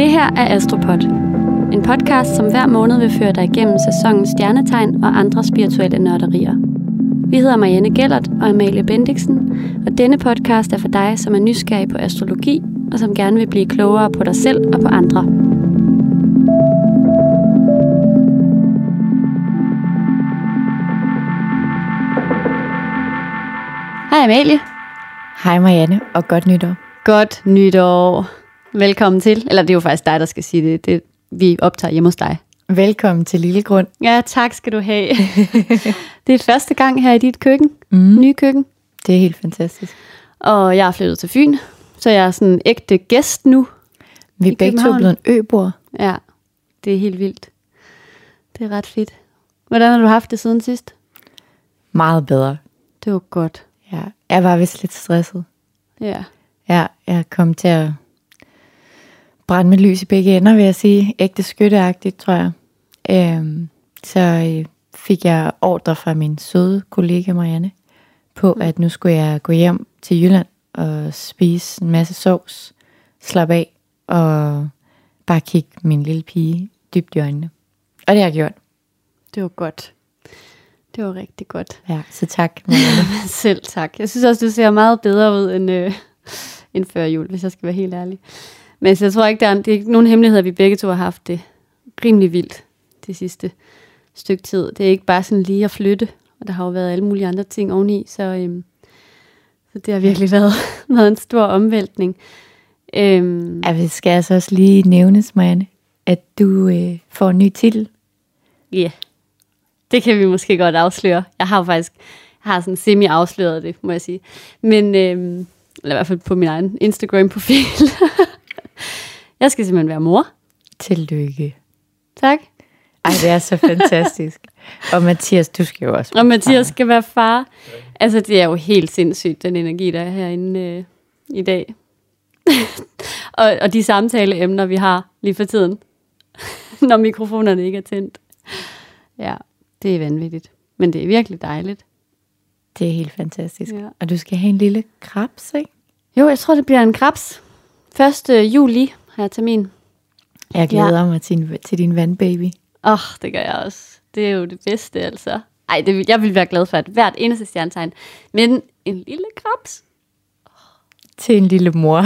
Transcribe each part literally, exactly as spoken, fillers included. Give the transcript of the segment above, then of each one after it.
Det her er Astropod. En podcast, som hver måned vil føre dig igennem sæsonens stjernetegn og andre spirituelle nørderier. Vi hedder Marianne Gellert og Amalie Bendiksen, og denne podcast er for dig, som er nysgerrig på astrologi, og som gerne vil blive klogere på dig selv og på andre. Hej Amalie. Hej Marianne, og godt nytår. Godt nytår. Velkommen til. Eller det er jo faktisk dig, der skal sige det. det vi optager hjemme hos dig. Velkommen til Lille Grund. Ja, tak skal du have. Det er første gang her i dit køkken. Mm. Nye køkken. Det er helt fantastisk. Og jeg er flyttet til Fyn, så jeg er sådan en ægte gæst nu. Vi er begge to blevet en øboer. Ja, det er helt vildt. Det er ret fedt. Hvordan har du haft det siden sidst? Meget bedre. Det var godt. Ja, jeg var vist lidt stresset. Ja. Ja, jeg kom til at brænde mit lys i begge ender, vil jeg sige. Ægte skytteagtigt, tror jeg. Øhm, så øh, fik jeg ordre fra min søde kollega Marianne på, mm. at nu skulle jeg gå hjem til Jylland og spise en masse sovs, slappe af og bare kigge min lille pige dybt i øjnene. Og det har jeg gjort. Det var godt. Det var rigtig godt. Ja, så tak, Marianne. Selv tak. Jeg synes også, du ser meget bedre ud end, øh, end før jul, hvis jeg skal være helt ærlig. Men jeg tror ikke, der er, det er ikke nogen hemmelighed, at vi begge to har haft det rimelig vildt det sidste stykke tid. Det er ikke bare sådan lige at flytte, og der har jo været alle mulige andre ting oveni, så, øhm, så det har virkelig været, været en stor omvæltning. Øhm, ja, det skal altså også lige nævnes, Marianne, at du øh, får en ny titel. Ja, yeah. Det kan vi måske godt afsløre. Jeg har jo faktisk jeg har sådan semi-afsløret det, må jeg sige. Men, øhm, eller i hvert fald på min egen Instagram-profil. Jeg skal simpelthen være mor. Tillykke. Tak. Ej, det er så fantastisk. Og Mathias, du skal jo også være Og Mathias far. skal være far. Altså, det er jo helt sindssygt, den energi, der er herinde øh, i dag. og, og de samtaleemner, vi har lige for tiden. Når mikrofonerne ikke er tændt. Ja, det er vanvittigt. Men det er virkelig dejligt. Det er helt fantastisk. Ja. Og du skal have en lille krebs, ikke? Jo, jeg tror, det bliver en krebs. første juli har jeg termin. Jeg glæder Ja. mig til, til din vandbaby. Åh, oh, det gør jeg også. Det er jo det bedste, altså. Ej, det, jeg vil være glad for, at hvert eneste stjernetegn. Men en lille krebs. Til en lille mor.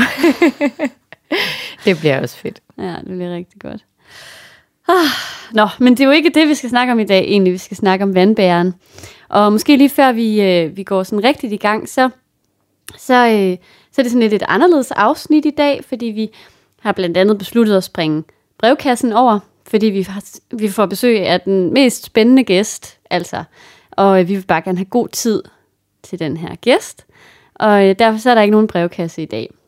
Det bliver også fedt. Ja, det bliver rigtig godt. Ah, nå, men det er jo ikke det, vi skal snakke om i dag, egentlig. Vi skal snakke om vandbæren. Og måske lige før vi, øh, vi går sådan rigtigt i gang, så, så, øh, så er det sådan lidt et anderledes afsnit i dag, fordi vi har blandt andet besluttet at springe brevkassen over, fordi vi, har, vi får besøg af den mest spændende gæst, altså. Og øh, vi vil bare gerne have god tid til den her gæst. Og øh, derfor så er der ikke nogen brevkasse i dag.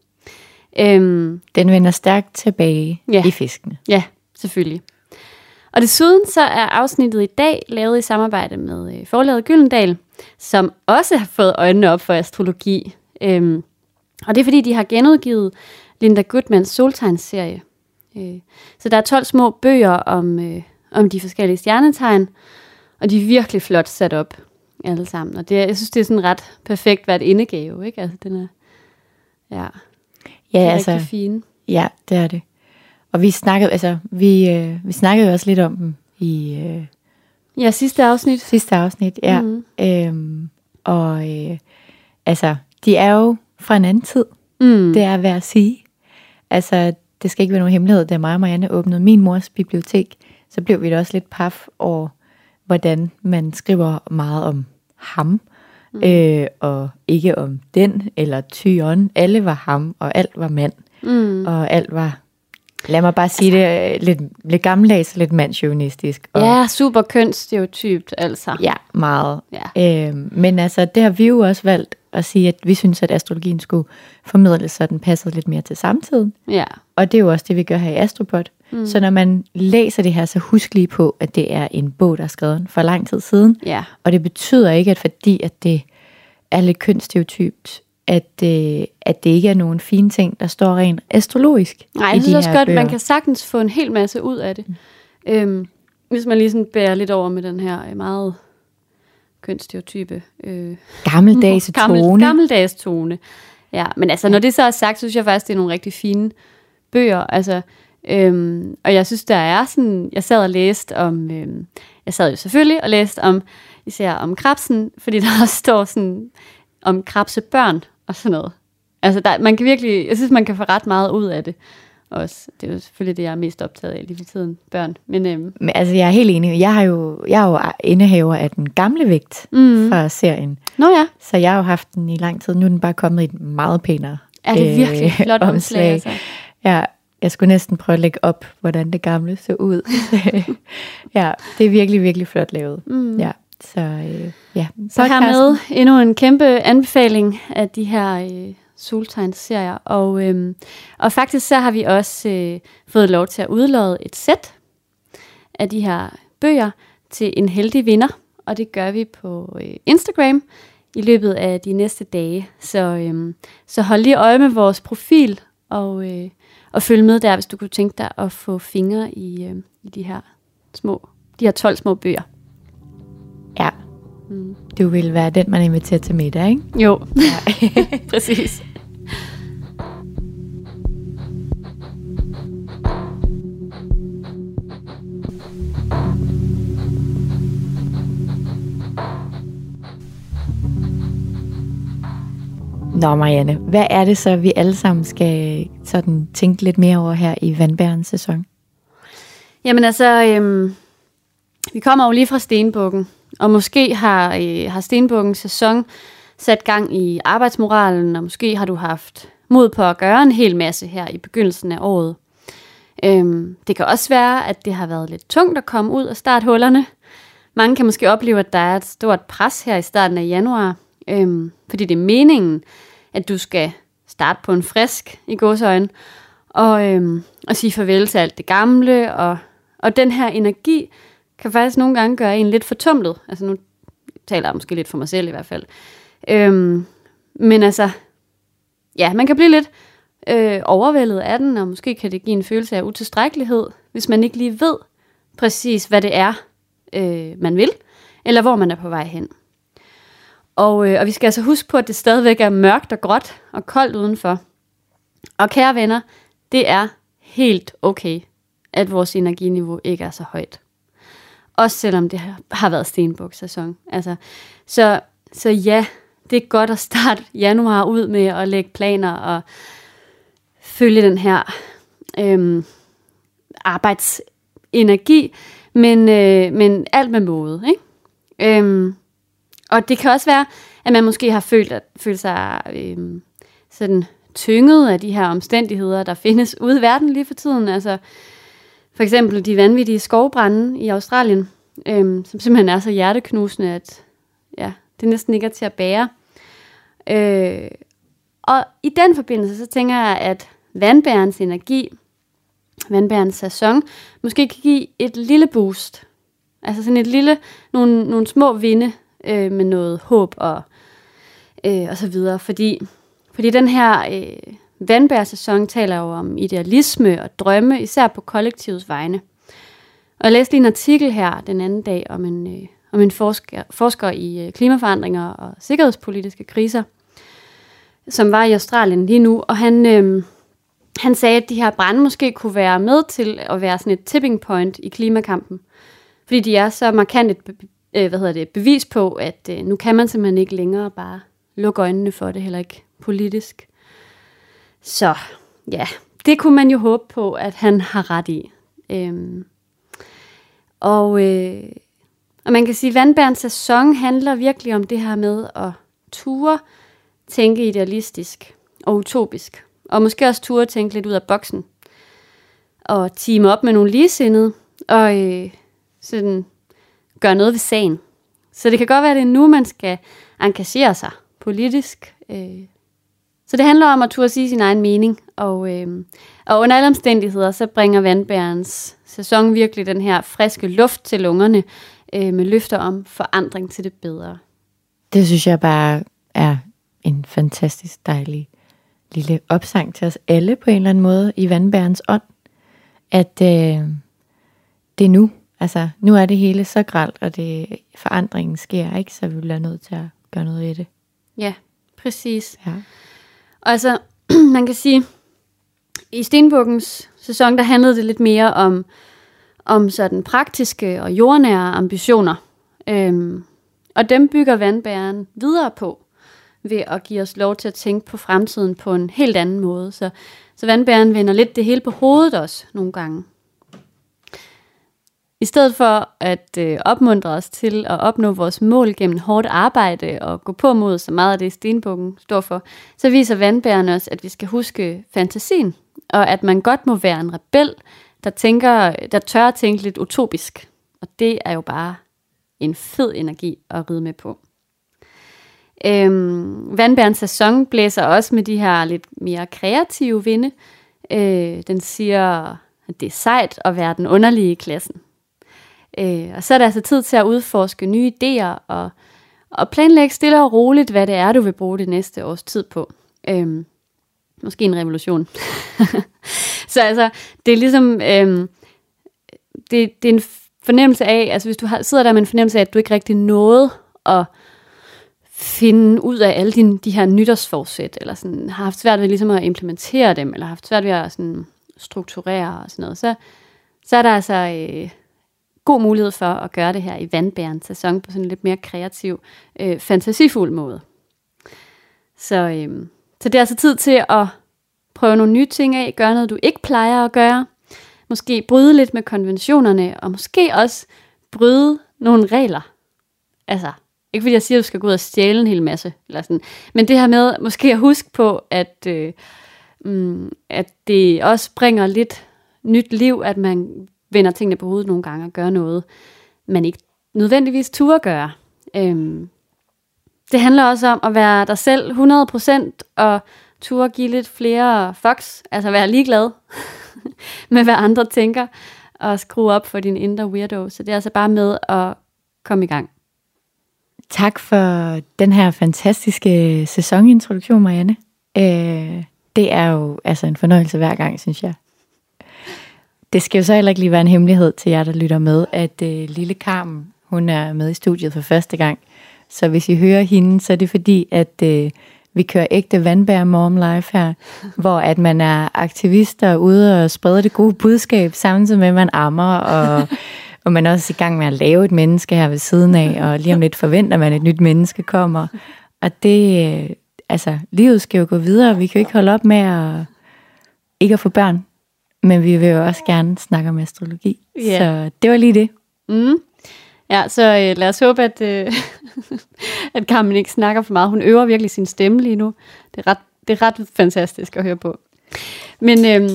Øhm, Den vender stærkt tilbage Ja. i fiskene. Ja, selvfølgelig. Og desuden så er afsnittet i dag lavet i samarbejde med øh, forlaget Gyldendal, som også har fået øjnene op for astrologi. Øhm, og det er fordi, de har genudgivet Linda Goodmans soltegnsserie. Øh, så der er tolv små bøger om, øh, om de forskellige stjernetegn, og de er virkelig flot sat op alle sammen. Og det er, jeg synes, det er sådan ret perfekt hvert indegave, ikke? Altså, den er, ja, Ja, er altså, rigtig fin. ja, det er det. Og vi snakkede, altså, vi, øh, vi snakkede jo også lidt om dem i øh, Ja, sidste afsnit. sidste afsnit. Ja. Mhm. Øhm, og øh, altså, de er jo fra en anden tid. Mm. Det er værd at sige. Altså, det skal ikke være nogen hemmelighed. Da mig og Marianne åbnede min mors bibliotek, så blev vi da også lidt paf over, hvordan man skriver meget om ham, mm. øh, og ikke om den eller tyren. Alle var ham, og alt var mand, Mm. og alt var, lad mig bare sige det, øh, lidt, lidt gammeldags, lidt mandsjuvenistisk. Og, Ja, super kønsstereotypt, altså. ja, meget. Ja. Øh, men altså, det har vi jo også valgt at sige, at vi synes, at astrologien skulle formidles, så den passede lidt mere til samtiden. Ja. Og det er jo også det, vi gør her i Astropod. Mm. Så når man læser det her, så husk lige på, at det er en bog, der er skrevet for lang tid siden. Ja. Og det betyder ikke, at fordi at det er lidt kønsstereotypt, at, øh, at det ikke er nogen fine ting, der står rent astrologisk. Nej, i jeg synes de også her godt, bøger. man kan sagtens få en hel masse ud af det. Mm. Øhm, hvis man lige sådan bærer lidt over med den her meget kønsstereotype øh, Gammeldags gammel, tone. Gammeldags tone. Ja, men altså, når det så er sagt, så synes jeg faktisk, det er nogle rigtig fine bøger. Altså, Øhm, og jeg synes, der er sådan, jeg sad og læste om, øhm, jeg sad jo selvfølgelig og læste om, især om krebsen, fordi der også står sådan om krebsebørn og sådan noget. Altså, der, man kan virkelig, jeg synes, man kan få ret meget ud af det også. Det er jo selvfølgelig det, jeg er mest optaget af lige for tiden, børn. Men, øhm, Men altså, jeg er helt enig. Jeg har jo, jeg er jo indehaver af den gamle vægt mm. fra serien. Nå ja. Så jeg har jo haft den i lang tid. Nu er den bare kommet i et meget pænere er det virkelig øh, flot omslag? omslag altså. Ja, jeg skulle næsten prøve at lægge op, hvordan det gamle så ud. Ja, det er virkelig, virkelig flot lavet. Mm. Ja, så øh, ja. Så hermed endnu en kæmpe anbefaling af de her øh, soltegnsserier. Og, øh, og faktisk så har vi også øh, fået lov til at udlåde et sæt af de her bøger til en heldig vinder. Og det gør vi på øh, Instagram i løbet af de næste dage. Så, øh, så hold lige øje med vores profil og øh, og følg med der, hvis du kunne tænke dig at få fingre i, øh, i de her små, de her tolv små bøger. Ja, mm. Du vil være den, man inviterer til middag, ikke? Jo, ja. Præcis. Nå Marianne, hvad er det så, vi alle sammen skal sådan tænke lidt mere over her i vandbærens sæson? Jamen altså, øhm, vi kommer jo lige fra Stenbukken, og måske har, øh, har Stenbukkens sæson sat gang i arbejdsmoralen, og måske har du haft mod på at gøre en hel masse her i begyndelsen af året. Øhm, det kan også være, at det har været lidt tungt at komme ud af starthullerne. Mange kan måske opleve, at der er et stort pres her i starten af januar, øhm, fordi det er meningen, at du skal starte på en frisk i gåseøjne, og, øhm, og sige farvel til alt det gamle, og, og den her energi kan faktisk nogle gange gøre en lidt fortumlet. Altså nu taler jeg måske lidt for mig selv i hvert fald. Øhm, men altså, ja, man kan blive lidt øh, overvældet af den, og måske kan det give en følelse af utilstrækkelighed, hvis man ikke lige ved præcis, hvad det er, øh, man vil, eller hvor man er på vej hen. Og, øh, og vi skal altså huske på, at det stadigvæk er mørkt og gråt og koldt udenfor. Og kære venner, det er helt okay, at vores energiniveau ikke er så højt. Også selvom det har været stenbuk-sæson. Altså, så, så ja, det er godt at starte januar ud med at lægge planer og følge den her øhm, arbejdsenergi, men, øh, men alt med måde, ikke? Øhm, og det kan også være, at man måske har følt, at, følt sig øhm, sådan tynget af de her omstændigheder, der findes ude i verden lige for tiden. Altså for eksempel de vanvittige skovbrande i Australien, øhm, som simpelthen er så hjerteknusende, at ja, det næsten ikke er til at bære. Øh, og i den forbindelse, så tænker jeg, at vandbærens energi, vandbærens sæson, måske kan give et lille boost. Altså sådan et lille, nogle, nogle små vinde øh, med noget håb og, øh, og så videre. Fordi, fordi den her øh, vandbærsæson taler jo om idealisme og drømme, især på kollektivets vegne. Og jeg læste lige en artikel her den anden dag om en, øh, om en forsker, forsker i øh, klimaforandringer og sikkerhedspolitiske kriser, som var i Australien lige nu, og han, øh, han sagde, at de her brande måske kunne være med til at være sådan et tipping point i klimakampen, fordi de er så markant et øh, hvad hedder det, bevis på, at øh, nu kan man simpelthen ikke længere bare lukke øjnene for det, heller ikke politisk. Så ja, det kunne man jo håbe på, at han har ret i. Øhm, og, øh, og man kan sige, at vandbærens sæson handler virkelig om det her med at ture tænke idealistisk og utopisk. Og måske også ture tænke lidt ud af boksen. Og teame op med nogle ligesindede. Og øh, sådan gøre noget ved sagen. Så det kan godt være, at det er nu, man skal engagere sig politisk. Øh. Så det handler om at turde sige sin egen mening. Og, øh, og under alle omstændigheder, så bringer vandbærens sæson virkelig den her friske luft til lungerne. Øh, med løfter om forandring til det bedre. Det synes jeg bare er en fantastisk dejlig lille opsang til os alle på en eller anden måde i vandbærens ånd. At øh, det er nu. Altså, nu er det hele så grelt, og det, forandringen sker, ikke? Så vi bliver nødt til at gøre noget i det. Ja, præcis. Ja. Og altså, man kan sige, i Stenbukkens sæson, der handlede det lidt mere om, om sådan praktiske og jordnære ambitioner. Øhm, og dem bygger vandbæren videre på, ved at give os lov til at tænke på fremtiden på en helt anden måde. Så, så vandbæren vender lidt det hele på hovedet også nogle gange. I stedet for at øh, opmuntre os til at opnå vores mål gennem hårdt arbejde og gå på mod så meget af det, stenbukken står for, så viser vandbæren os, at vi skal huske fantasien, og at man godt må være en rebel, der, tænker, der tør at tænke lidt utopisk. Og det er jo bare en fed energi at ride med på. Øhm, vandbærens sæson blæser også med de her lidt mere kreative vinde. Øh, den siger, at det er sejt at være den underlige i klassen. Øh, og så er der altså tid til at udforske nye idéer og, og planlægge stille og roligt, hvad det er, du vil bruge det næste års tid på. Øh, måske en revolution. Så altså, det er ligesom, øh, det, det er en fornemmelse af, altså hvis du har, sidder der med en fornemmelse af, at du ikke rigtig nåede at finde ud af alle dine, de her nytårsforsæt, eller sådan, har haft svært ved ligesom at implementere dem, eller har haft svært ved at sådan, strukturere og sådan noget, så, så er der altså øh, god mulighed for at gøre det her i vandbærens sæson på sådan en lidt mere kreativ, øh, fantasifuld måde. Så, øh, så det er altså tid til at prøve nogle nye ting af, gøre noget, du ikke plejer at gøre, måske bryde lidt med konventionerne, og måske også bryde nogle regler. Altså, ikke fordi jeg siger, at du skal gå ud og stjæle en hel masse, eller sådan. Men det her med måske at huske på, at, øh, mm, at det også bringer lidt nyt liv, at man vender tingene på hovedet nogle gange og gør noget, man ikke nødvendigvis turde gøre. Øhm, det handler også om at være dig selv hundrede procent og turde give lidt flere fucks, altså være ligeglad med, hvad andre tænker, og skrue op for din indre weirdo. Så det er altså bare med at komme i gang. Tak for den her fantastiske sæsonintroduktion, Marianne. Øh, det er jo altså en fornøjelse hver gang, synes jeg. Det skal jo så heller ikke lige være en hemmelighed til jer, der lytter med, at øh, lille Carmen, hun er med i studiet for første gang. Så hvis I hører hende, så er det fordi, at øh, vi kører ægte vandbær mom live her, hvor at man er aktivister ude og spreder det gode budskab, samtidig med, at man ammer, og, og man er også i gang med at lave et menneske her ved siden af, og lige om lidt forventer man, at et nyt menneske kommer. Og det, øh, altså, livet skal jo gå videre, vi kan jo ikke holde op med at ikke at få børn, men vi vil jo også gerne snakke om astrologi. Yeah. Så det var lige det. Mm. Ja, så øh, lad os håbe, at, øh, at Carmen ikke snakker for meget. Hun øver virkelig sin stemme lige nu. Det er ret, det er ret fantastisk at høre på. Men øh,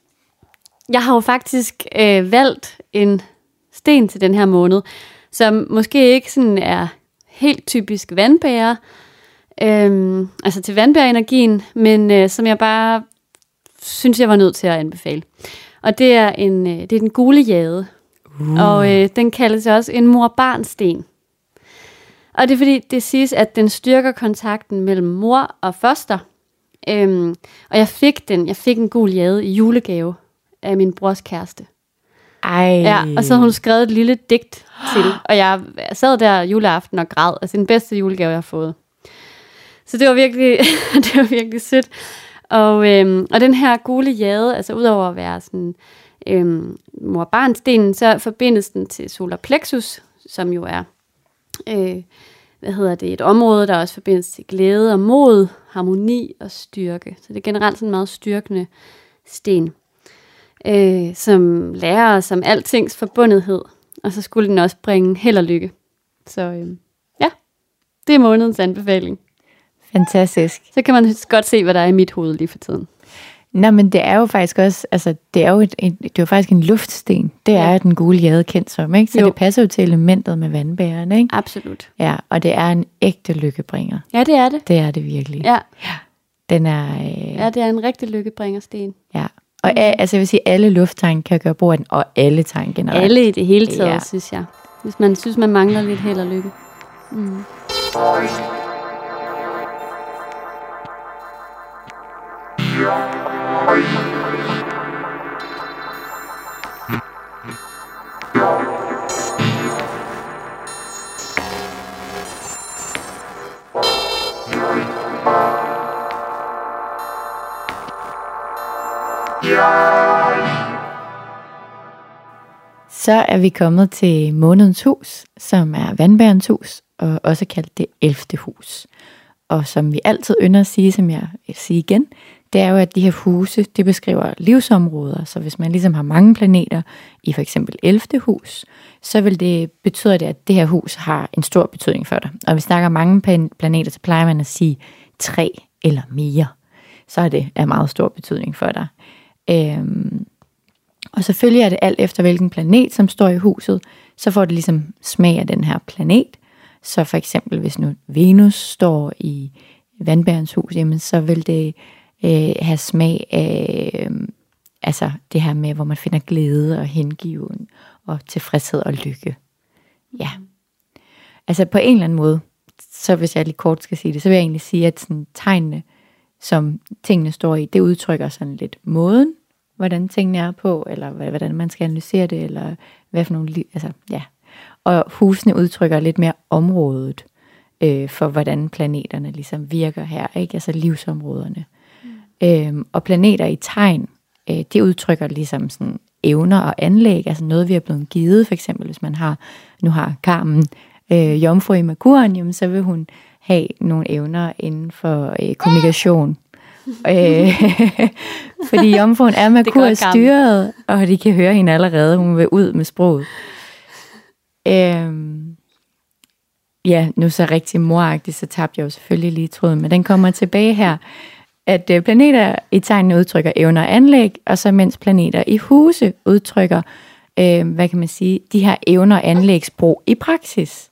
jeg har jo faktisk øh, valgt en sten til den her måned, som måske ikke sådan er helt typisk vandbærer, øh, altså til vandbærenergien, men øh, som jeg bare synes, jeg var nødt til at anbefale. Og det er, en, øh, det er den gule jade. Uh. Og øh, den kaldes også en mor-barn-sten. Og det er fordi, det siges, at den styrker kontakten mellem mor og foster. Øhm, og jeg fik den, jeg fik en gul jade i julegave af min brors kæreste. Ej. Ja, og så havde hun skrevet et lille digt til. Og jeg sad der juleaften og græd. Altså den bedste julegave, jeg har fået. Så det var virkelig, det var virkelig sødt. Og, øhm, og den her gule jade, altså udover at være sådan øhm, mor-barn-stenen, så forbindes den til solar plexus, som jo er øh, hvad hedder det, et område, der også forbindes til glæde og mod, harmoni og styrke. Så det er generelt sådan en meget styrkende sten, øh, som lærer os om altings forbundethed. Og så skulle den også bringe held og lykke. Så øh, ja, det er månedens anbefaling. Fantastisk. Så kan man godt se, hvad der er i mit hoved lige for tiden. Nå, men det er jo faktisk også, altså det er jo, et, et, det er jo faktisk en luftsten. Det er ja. Den gule jade kendt som, ikke? Så jo. Det passer jo til elementet med vandbæren, ikke? Absolut. Ja, og det er en ægte lykkebringer. Ja, det er det. Det er det virkelig. Ja. Ja. Den er... Øh... Ja, det er en rigtig lykkebringersten. Ja. Og mm. altså jeg vil sige, alle lufttegn kan gøre brug af den, og alle tegn generelt. Alle i det hele taget, ja. Synes jeg. Hvis man synes, man mangler lidt held og lykke. Mm. Yeah. Så er vi kommet til månedens hus, som er vandbærens hus, og også kaldt det ellevte hus. Og som vi altid ynder at sige, som jeg vil sige igen, det er jo, at de her huse, det beskriver livsområder. Så hvis man ligesom har mange planeter i for eksempel ellevte hus, så vil det betyde, det, at det her hus har en stor betydning for dig. Og hvis vi snakker mange planeter, så plejer man at sige tre eller mere. Så er det af meget stor betydning for dig. Øhm, og selvfølgelig er det alt efter, hvilken planet, som står i huset, så får det ligesom smag af den her planet. Så for eksempel, hvis nu Venus står i vandbærens hus, jamen så vil det øh, have smag af øh, altså det her med, hvor man finder glæde og hengiven og tilfredshed og lykke. Ja. Altså på en eller anden måde, så hvis jeg lige kort skal sige det, så vil jeg egentlig sige, at sådan, tegnene, som tingene står i, det udtrykker sådan lidt måden, hvordan tingene er på, eller hvordan man skal analysere det, eller hvad for nogle, altså ja. Og husene udtrykker lidt mere området øh, for, hvordan planeterne ligesom virker her, ikke? Altså livsområderne. Mm. Øhm, og planeter i tegn, øh, det udtrykker ligesom sådan evner og anlæg, altså noget, vi er blevet givet. For eksempel, hvis man har, nu har Carmen øh, jomfru i Merkuren, jamen, så vil hun have nogle evner inden for øh, kommunikation. øh, fordi jomfruen er Merkur styret, og de kan høre hende allerede, hun vil ud med sproget. Øhm, ja, nu så rigtig moragtigt, så tabte jeg jo selvfølgelig lige tråden, men den kommer tilbage her, at øh, planeter i tegnene udtrykker evner og anlæg, og så mens planeter i huse udtrykker, øh, hvad kan man sige, de her evner og anlægsbrug i praksis.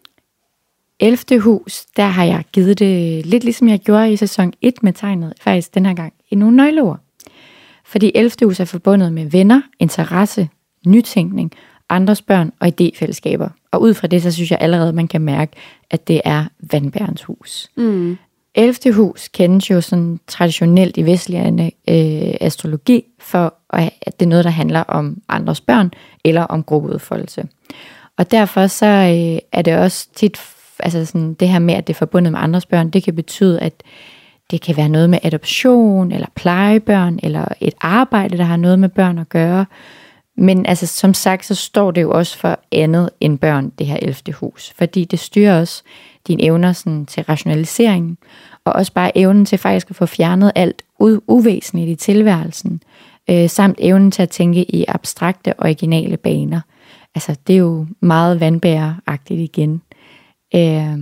ellevte hus, der har jeg givet det lidt ligesom jeg gjorde i sæson et med tegnet, faktisk den her gang i nogle nøgleord. Fordi ellevte hus er forbundet med venner, interesse, nytænkning, andres børn og idéfællesskaber. Og ud fra det, så synes jeg allerede, man kan mærke, at det er vandbærens hus. Mm. ellevte hus kendes jo sådan traditionelt i vestlig øh, astrologi, for at det er noget, der handler om andres børn, eller om gruppeudfoldelse. Og derfor så øh, er det også tit, altså sådan det her med, at det er forbundet med andres børn, det kan betyde, at det kan være noget med adoption, eller plejebørn, eller et arbejde, der har noget med børn at gøre. Men altså, som sagt, så står det jo også for andet end børn, det her ellevte hus. Fordi det styrer også dine evner sådan, til rationalisering, og også bare evnen til faktisk at få fjernet alt u- uvæsentligt i tilværelsen, øh, samt evnen til at tænke i abstrakte, originale baner. Altså, det er jo meget vandbæreragtigt igen. Øh,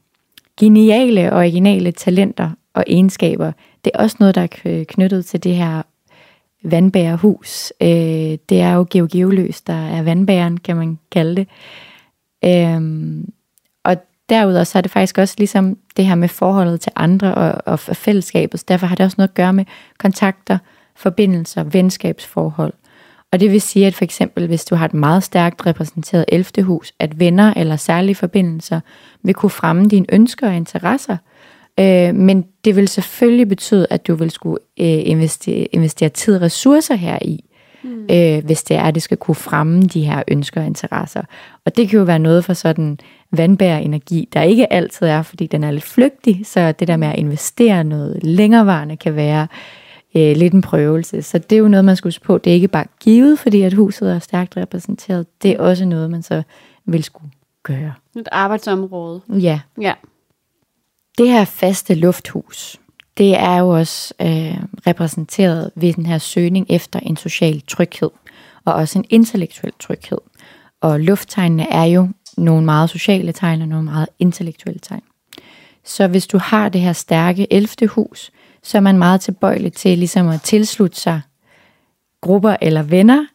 geniale, originale talenter og egenskaber, det er også noget, der er knyttet til det her vandbærerhus. Øh, det er jo Georg Geoløs, der er vandbæren, kan man kalde det. Øh, og derudover så er det faktisk også ligesom det her med forholdet til andre og, og fællesskabet. Så derfor har det også noget at gøre med kontakter, forbindelser, venskabsforhold. Og det vil sige, at for eksempel, hvis du har et meget stærkt repræsenteret ellevte hus, at venner eller særlige forbindelser vil kunne fremme dine ønsker og interesser. Øh, men det vil selvfølgelig betyde, at du vil skulle øh, investere, investere tid og ressourcer heri, mm. øh, hvis det er, at det skal kunne fremme de her ønsker og interesser. Og det kan jo være noget for sådan vandbærerenergi, der ikke altid er, fordi den er lidt flygtig, så det der med at investere noget længerevarende kan være øh, lidt en prøvelse. Så det er jo noget, man skal huske på. Det er ikke bare givet, fordi at huset er stærkt repræsenteret. Det er også noget, man så vil skulle gøre. Et arbejdsområde. Ja. Ja. Det her faste lufthus, det er jo også øh, repræsenteret ved den her søgning efter en social tryghed, og også en intellektuel tryghed. Og lufttegnene er jo nogle meget sociale tegn, og nogle meget intellektuelle tegn. Så hvis du har det her stærke ellevte hus, så er man meget tilbøjelig til ligesom at tilslutte sig grupper eller venner,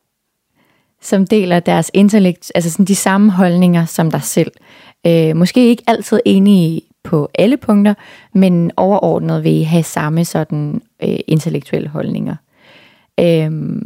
som deler deres intellekt, altså sådan de samme holdninger som dig selv. Øh, måske ikke altid enige på alle punkter, men overordnet vil I have samme sådan øh, intellektuelle holdninger. Øhm,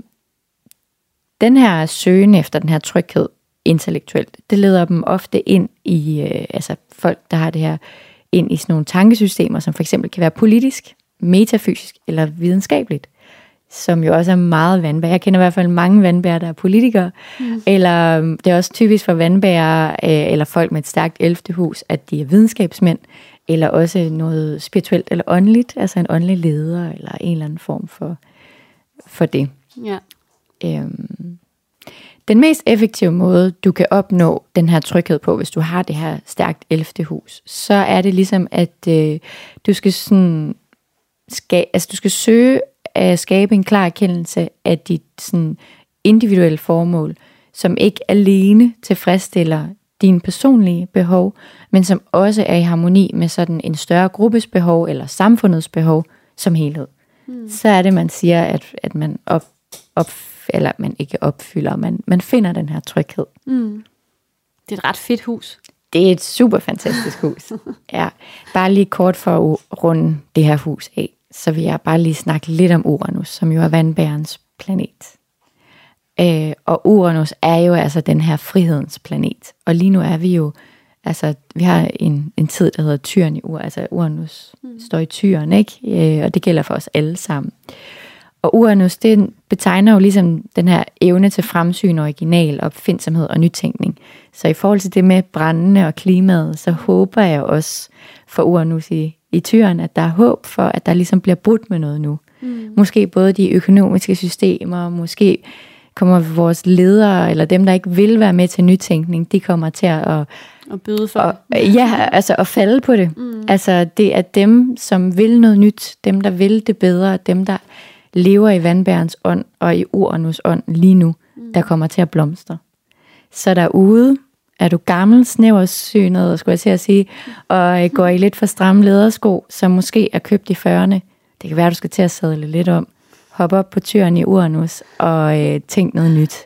den her søgen efter den her tryghed intellektuelt, det leder dem ofte ind i, øh, altså folk, der har det her, ind i sådan nogle tankesystemer, som for eksempel kan være politisk, metafysisk eller videnskabeligt, som jo også er meget vandbærer. Jeg kender i hvert fald mange vandbærer, der er politikere, mm. eller det er også typisk for vandbærer, øh, eller folk med et stærkt ellevte hus, at de er videnskabsmænd, eller også noget spirituelt eller åndeligt, altså en åndelig leder, eller en eller anden form for, for det. Ja. Øhm, den mest effektive måde, du kan opnå den her tryghed på, hvis du har det her stærkt ellevte hus, så er det ligesom, at øh, du skal sådan, ska, altså du skal søge at skabe en klar erkendelse af dit sådan, individuelle formål, som ikke alene tilfredsstiller dine personlige behov, men som også er i harmoni med sådan en større gruppes behov, eller samfundets behov som helhed. Mm. Så er det, man siger, at, at man op, op, eller man ikke opfylder, man, man finder den her tryghed. Mm. Det er et ret fedt hus. Det er et super fantastisk hus. Ja. Bare lige kort for at runde det her hus af, så vil jeg bare lige snakke lidt om Uranus, som jo er vandbærens planet. Øh, og Uranus er jo altså den her frihedens planet. Og lige nu er vi jo, altså vi har en, en tid, der hedder Tyren i Uranus. Altså Uranus mm. står i Tyren, ikke? Øh, og det gælder for os alle sammen. Og Uranus, det betegner jo ligesom den her evne til fremsyn, original, opfindsomhed og nytænkning. Så i forhold til det med brændende og klimaet, så håber jeg også for Uranus i, i Tyren, at der er håb for, at der ligesom bliver brudt med noget nu. Mm. Måske både de økonomiske systemer, måske kommer vores ledere, eller dem, der ikke vil være med til nytænkning, de kommer til at... Og byde for og, ja, altså at falde på det. Mm. Altså det er dem, som vil noget nyt, dem, der vil det bedre, dem, der lever i vandbærens ånd og i Uranus ånd lige nu, mm. der kommer til at blomstre. Så derude er du gammel, snæversynet, skulle jeg til at sige, og går i lidt for stramme ledersko, som måske er købt i fyrrerne. Det kan være, du skal til at sadle lidt om. Hop op på Tyren i Uranus og øh, tænk noget nyt.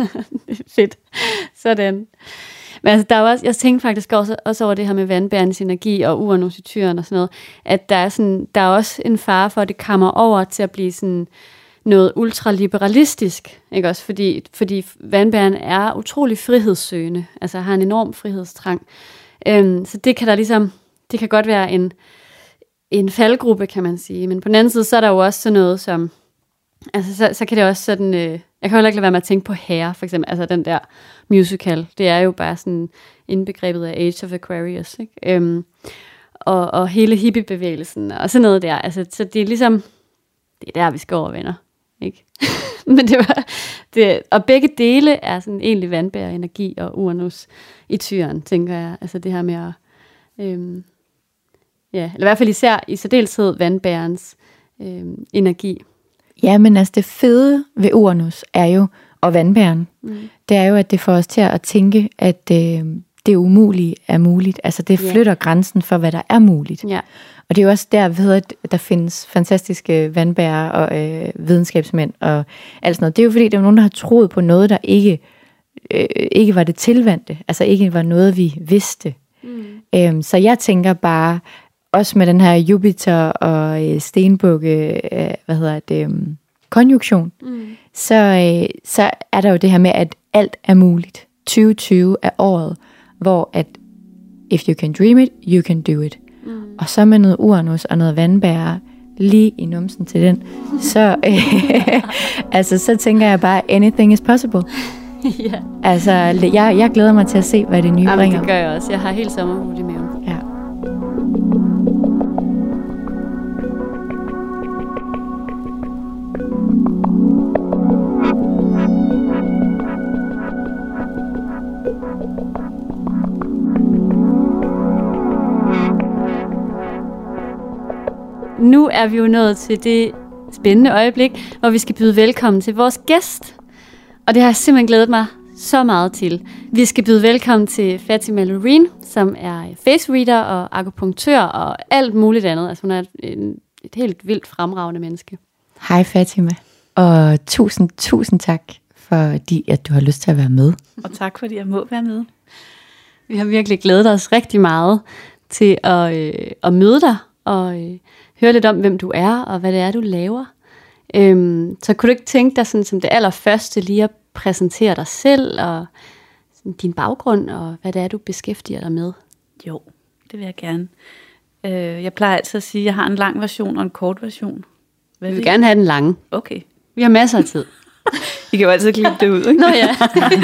Fedt. Sådan. Men altså, der er også, jeg tænkte faktisk også, også over det her med vandbærens energi og Uranus i Tyren og sådan noget, at der er, sådan, der er også en fare for, at det kommer over til at blive sådan noget ultraliberalistisk, ikke også? Fordi, fordi vandbæren er utrolig frihedssøgende, altså har en enorm frihedstrang. Øhm, så det kan der ligesom, det kan godt være en, en faldgruppe, kan man sige. Men på den anden side, så er der jo også sådan noget som, altså så, så kan det også sådan, øh, jeg kan heller ikke lade være med at tænke på Hair, for eksempel, altså den der musical, det er jo bare sådan indbegrebet af Age of Aquarius, ikke? Øhm, og, og hele hippiebevægelsen og sådan noget der, altså så det er ligesom, det er der, vi skal over, venner, ikke? Men det var, det, og begge dele er sådan egentlig vandbær energi og Uranus i Tyren, tænker jeg, altså det her med at, øhm, ja, eller i hvert fald især i særdeleshed vandbærens øhm, energi. Ja, men altså det fede ved Uranus er jo, og vandbæren, mm. det er jo, at det får os til at tænke, at øh, det umulige er muligt. Altså det flytter yeah. grænsen for, hvad der er muligt. Yeah. Og det er jo også der, ved at der findes fantastiske vandbærere og øh, videnskabsmænd og alt sådan noget. Det er jo fordi, der er nogen, der har troet på noget, der ikke, øh, ikke var det tilvandte. Altså ikke var noget, vi vidste. Mm. Øhm, så jeg tænker bare, også med den her Jupiter og øh, stenbukke, øh, hvad hedder det, øh, konjunktion, mm. så, øh, så er der jo det her med, at alt er muligt. tyve tyve er året, hvor at if you can dream it, you can do it. Mm. Og så med noget Uranus og noget vandbærer lige i numsen til den, så, øh, altså, så tænker jeg bare, anything is possible. Yeah. Altså, jeg, jeg glæder mig til at se, hvad det nye Jamen, bringer. Det gør jeg også. Jeg har helt sommerhud i maven. Ja. Nu er vi jo nået til det spændende øjeblik, hvor vi skal byde velkommen til vores gæst. Og det har jeg simpelthen glædet mig så meget til. Vi skal byde velkommen til Fatima Loreen, som er face reader og akupunktør og alt muligt andet. Altså hun er et, et helt vildt fremragende menneske. Hej Fatima, og tusind, tusind tak, fordi at du har lyst til at være med. Og tak, fordi jeg må være med. Vi har virkelig glædet os rigtig meget til at, øh, at møde dig og øh, høre lidt om, hvem du er og hvad det er, du laver. Øhm, så kunne du ikke tænke dig sådan, som det allerførste lige at præsentere dig selv og sådan, din baggrund og hvad det er, du beskæftiger dig med? Jo, det vil jeg gerne. Øh, jeg plejer altid at sige, at jeg har en lang version og en kort version. Hvad vi vil gerne have den lange. Okay. Vi har masser af tid. I kan jo altid klippe det ud, ikke? Nå ja.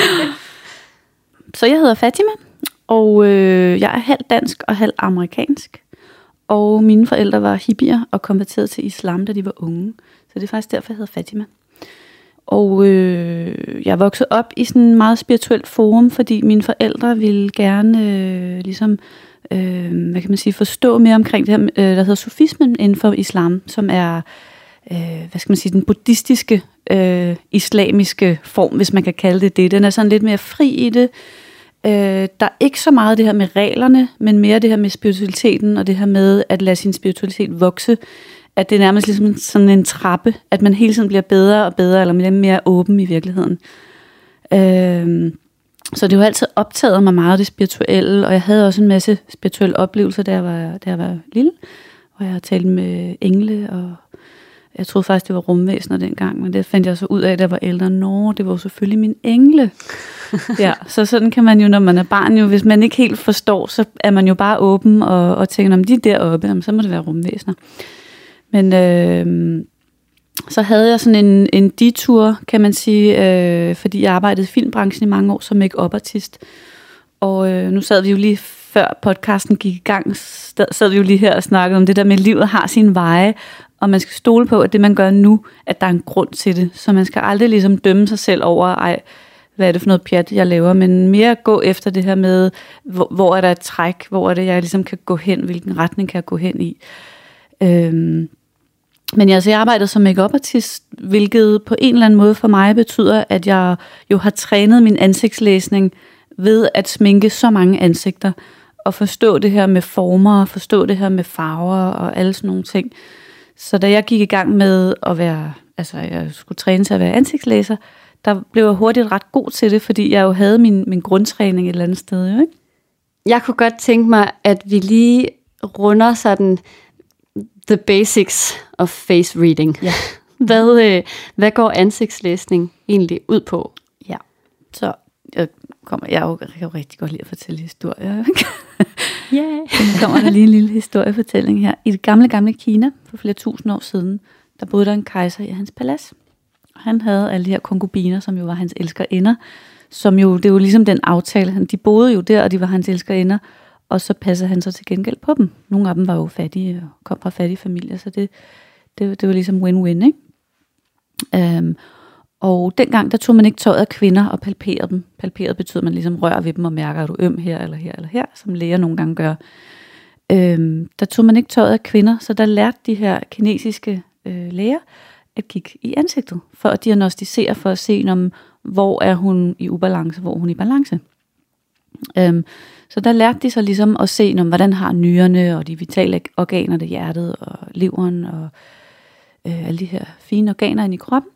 Så jeg hedder Fatima, og øh, jeg er halv dansk og halv amerikansk. Og mine forældre var hippier og konverterede til islam, da de var unge. Så det er faktisk derfor, jeg hedder Fatima. Og øh, jeg er vokset op i sådan en meget spirituelt forum, fordi mine forældre ville gerne øh, ligesom, øh, hvad kan man sige, forstå mere omkring det her, øh, der hedder sufismen inden for islam, som er, øh, hvad skal man sige, den buddhistiske, øh, islamiske form, hvis man kan kalde det det. Den er sådan lidt mere fri i det. Øh, der er ikke så meget det her med reglerne, men mere det her med spiritualiteten, og det her med at lade sin spiritualitet vokse. At det er nærmest ligesom sådan en trappe, at man hele tiden bliver bedre og bedre, eller mere, mere åben i virkeligheden. Øh, så det har jo altid optaget mig meget, det spirituelle, og jeg havde også en masse spirituelle oplevelser, da jeg var, da jeg var lille, hvor jeg har talt med engle, og jeg troede faktisk, det var rumvæsener dengang, men det fandt jeg så ud af, da jeg var ældre. Nå, det var jo selvfølgelig min engle. Ja, så sådan kan man jo, når man er barn, jo, hvis man ikke helt forstår, så er man jo bare åben og, og tænker, om de er deroppe, jamen, så må det være rumvæsener. Men øh, så havde jeg sådan en, en detur, kan man sige, øh, fordi jeg arbejdede i filmbranchen i mange år som make-up-artist. Og øh, nu sad vi jo lige før podcasten gik i gang, sad vi jo lige her og snakkede om det der med, at livet har sin veje, og man skal stole på, at det man gør nu, at der er en grund til det. Så man skal aldrig ligesom dømme sig selv over, ej, hvad er det for noget pjat, jeg laver, men mere gå efter det her med, hvor, hvor er der et træk, hvor er det, jeg ligesom kan gå hen, hvilken retning kan jeg gå hen i. Øhm, men altså, jeg arbejdede som make-up-artist, hvilket på en eller anden måde for mig betyder, at jeg jo har trænet min ansigtslæsning ved at sminke så mange ansigter, og forstå det her med former, forstå det her med farver og alle sådan nogle ting. Så da jeg gik i gang med at være, altså jeg skulle træne til at være ansigtslæser, der blev jeg hurtigt ret god til det, fordi jeg jo havde min, min grundtræning et eller andet sted. Jo, ikke? Jeg kunne godt tænke mig, at vi lige runder sådan the basics of face reading. Ja. Hvad, øh, hvad går ansigtslæsning egentlig ud på? Ja, så jeg, kommer, jeg, jo, jeg kan jo rigtig godt lide at fortælle historier. Yeah. Nu kommer der lige en lille historiefortælling her. I det gamle, gamle Kina, for flere tusind år siden, der boede der en kejser i hans palads. Han havde alle de her konkubiner, som jo var hans elskerinder, som jo, det er jo ligesom den aftale, de boede jo der, og de var hans elskerinder, og så passede han så til gengæld på dem. Nogle af dem var jo fattige, og kom fra fattige familier, så det, det, det var ligesom win-win, ikke? Um, og dengang, der tog man ikke tøjet af kvinder og palperede dem. Palperet betyder, at man ligesom rører ved dem og mærker, at du øm her eller her eller her, som læger nogle gange gør. Um, der tog man ikke tøjet af kvinder, så der lærte de her kinesiske øh, læger at kigge i ansigtet, for at diagnostisere, for at se, om, hvor er hun i ubalance, hvor er hun i balance. Um, så der lærte de så ligesom at se, om, hvordan har nyrerne og de vitale organer, det hjertet og leveren og øh, alle de her fine organer inde i kroppen.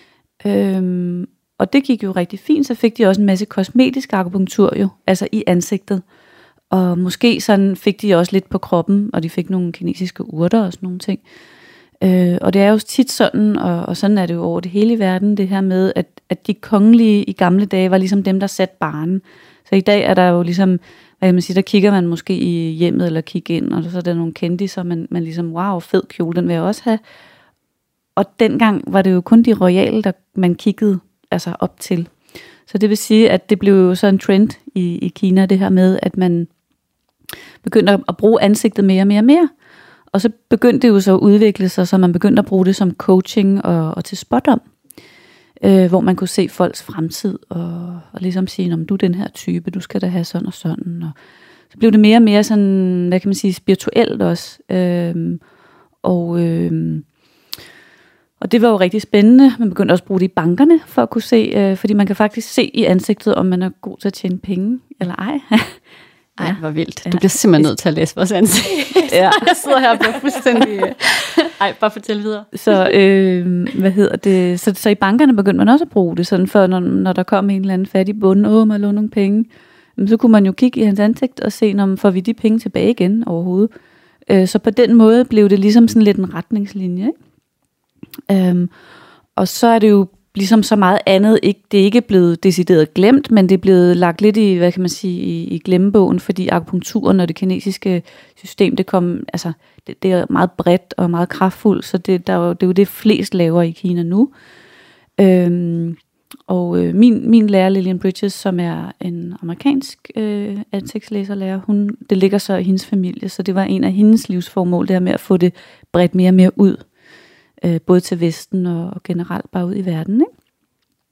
Um, og det gik jo rigtig fint, så fik de også en masse kosmetisk akupunktur jo, altså i ansigtet. Og måske sådan fik de også lidt på kroppen, og de fik nogle kinesiske urter og sådan nogle ting. Uh, og det er jo tit sådan, og, og sådan er det jo over det hele i verden, det her med, at, at de kongelige i gamle dage var ligesom dem, der satte barren. Så i dag er der jo ligesom, hvad kan man sige, der kigger man måske i hjemmet eller kigger ind, og så er der nogle kendiser, man, man ligesom, wow, fed kjole, den vil jeg også have. Og dengang var det jo kun de royale, der man kiggede altså op til. Så det vil sige, at det blev jo så en trend i, i Kina, det her med, at man begyndte at bruge ansigtet mere og mere og mere. Og så begyndte det jo så at udvikle sig, så man begyndte at bruge det som coaching og, og til spådom. Øh, hvor man kunne se folks fremtid og, og ligesom sige, om du er den her type, du skal da have sådan og sådan. Og så blev det mere og mere sådan, hvad kan man sige, spirituelt også. Øh, og... Øh, Og det var jo rigtig spændende. Man begyndte også at bruge det i bankerne, for at kunne se, øh, fordi man kan faktisk se i ansigtet, om man er god til at tjene penge, eller ej. Ej, ja. Hvor vildt. Du bliver simpelthen nødt til at læse vores ansigt. Ja. Jeg sidder her og bliver fuldstændig... Ej, bare fortæl videre. Så, øh, hvad hedder det? Så, så i bankerne begyndte man også at bruge det, sådan for når, når der kom en eller anden fattig bonde, åh, man låne nogle penge, så kunne man jo kigge i hans ansigt og se, om får vi de penge tilbage igen overhovedet. Øh, så på den måde blev det ligesom sådan lidt en retningslinje, ikke? Øhm, og så er det jo ligesom så meget andet, ikke, det er ikke blevet decideret glemt, men det er blevet lagt lidt i, hvad kan man sige, i, i glemmebogen, fordi akupunkturen og det kinesiske system, det kom, altså, det, det er meget bredt og meget kraftfuldt, så det, der er jo, det er jo det flest laver i Kina nu. Øhm, og øh, min, min lærer, Lillian Bridges, som er en amerikansk øh, ansigtslæserlærer, hun, det ligger så i hendes familie, så det var en af hendes livsformål, det her med at få det bredt mere og mere ud. Både til Vesten og generelt bare ud i verden, ikke?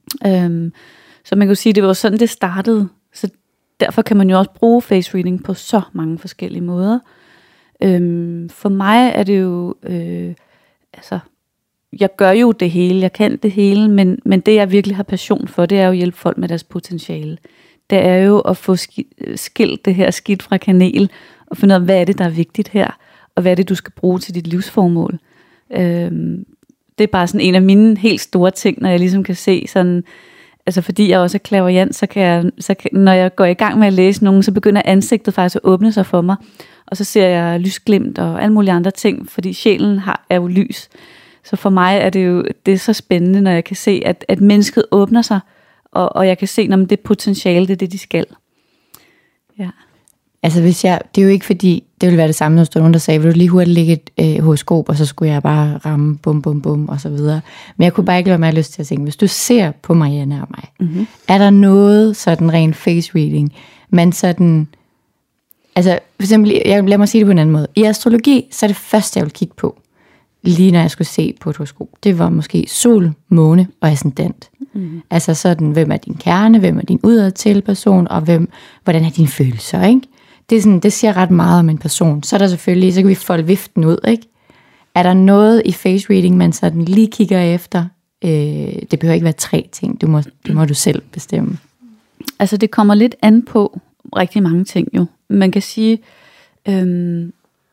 Øhm, så man kan jo sige, det var sådan, det startede. Så derfor kan man jo også bruge face reading på så mange forskellige måder. Øhm, for mig er det jo, øh, altså, jeg gør jo det hele, jeg kan det hele, men, men det jeg virkelig har passion for, det er jo at hjælpe folk med deres potentiale. Det er jo at få skilt det her skidt fra kanel, og finde ud af, hvad er det, der er vigtigt her, og hvad er det, du skal bruge til dit livsformål. Øhm, det er bare sådan en af mine helt store ting, når jeg ligesom kan se sådan, altså fordi jeg også er clairvoyant, så kan jeg, så kan, når jeg går i gang med at læse nogen, så begynder ansigtet faktisk at åbne sig for mig, og så ser jeg lysglimt og alle mulige andre ting, fordi sjælen har, er jo lys. Så for mig er det jo det er så spændende, når jeg kan se, at, at mennesket åbner sig, og, og jeg kan se, når det potentiale, det er det, de skal. Ja. Altså hvis jeg, det er jo ikke fordi, det ville være det samme, når der stod nogen, der sagde, vil du lige hurtigt lægge et øh, horoskop, og så skulle jeg bare ramme bum, bum, bum, og så videre. Men jeg kunne bare ikke lade mig lyst til at tænke, hvis du ser på Marianne og mig, mm-hmm. er der noget sådan ren face reading, men sådan, altså for eksempel, jeg, lad mig sige det på en anden måde. I astrologi, så er det første, jeg vil kigge på, lige når jeg skulle se på et horoskop, det var måske sol, måne og ascendant. Mm. Altså sådan, hvem er din kerne, hvem er din udadtil person, og hvem, hvordan er dine følelser, ikke? Det, er sådan, det siger ret meget om en person. Så er der selvfølgelig, så kan vi folde viften ud, ikke? Er der noget i face reading, man sådan lige kigger efter? Øh, det behøver ikke være tre ting, du må, det må du selv bestemme. Altså det kommer lidt an på rigtig mange ting jo. Man kan sige, øhm,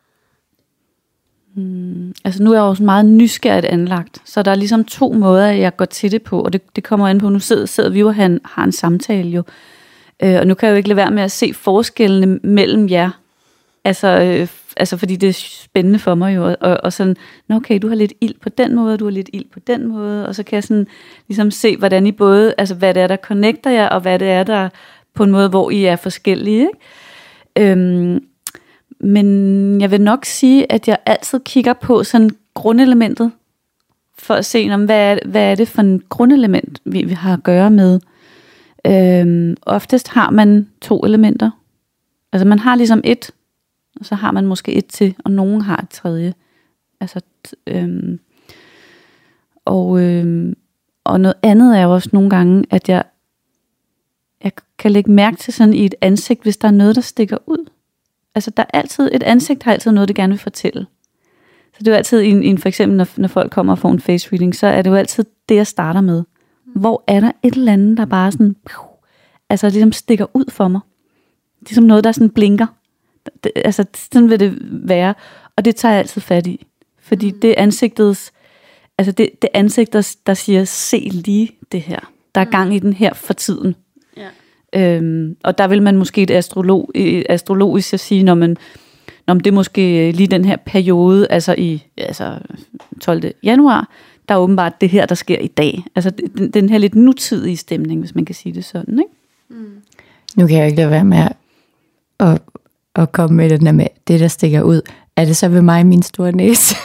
hmm, altså nu er jeg også meget nysgerrigt anlagt, så der er ligesom to måder, jeg går til det på, og det, det kommer an på, nu sidder, sidder vi jo og har, har en samtale jo. Øh, og nu kan jeg jo ikke lade være med at se forskellene mellem jer. Altså, øh, altså fordi det er spændende for mig jo. Og, og sådan, nå okay, du har lidt ild på den måde, du har lidt ild på den måde. Og så kan jeg sådan ligesom se, hvordan I både, altså hvad det er, der connecter jer, og hvad det er, der på en måde, hvor I er forskellige. Ikke? Øhm, men jeg vil nok sige, at jeg altid kigger på sådan grundelementet, for at se, om, hvad, er, hvad er det for en grundelement, vi, vi har at gøre med. Øhm, oftest har man to elementer. Altså man har ligesom et, og så har man måske et til, og nogen har et tredje. Altså, øhm, og, øhm, og noget andet er jo også nogle gange, at jeg, jeg kan lægge mærke til sådan i et ansigt, hvis der er noget, der stikker ud. Altså der er altid, et ansigt har altid noget, det gerne vil fortælle. Så det er jo altid, en, en, for eksempel når, når folk kommer og får en face reading, så er det jo altid det, jeg starter med. Hvor er der et eller andet, der bare sådan, altså ligesom stikker ud for mig. Det er som noget, der sådan blinker. Det, altså sådan vil det være. Og det tager jeg altid fat i. Fordi det er ansigtets, altså det, det ansigt, der, der siger, se lige det her. Der er gang i den her for tiden. Ja. Øhm, og der vil man måske et astrolog, astrologisk at sige, når man, når det er måske lige den her periode, altså i altså tolvte januar, der er åbenbart det her, der sker i dag. Altså den, den her lidt nutidige stemning, hvis man kan sige det sådan, ikke? Mm. Nu kan jeg ikke lade være med at, at, at komme med den der med det, der stikker ud. Er det så ved mig min store næse?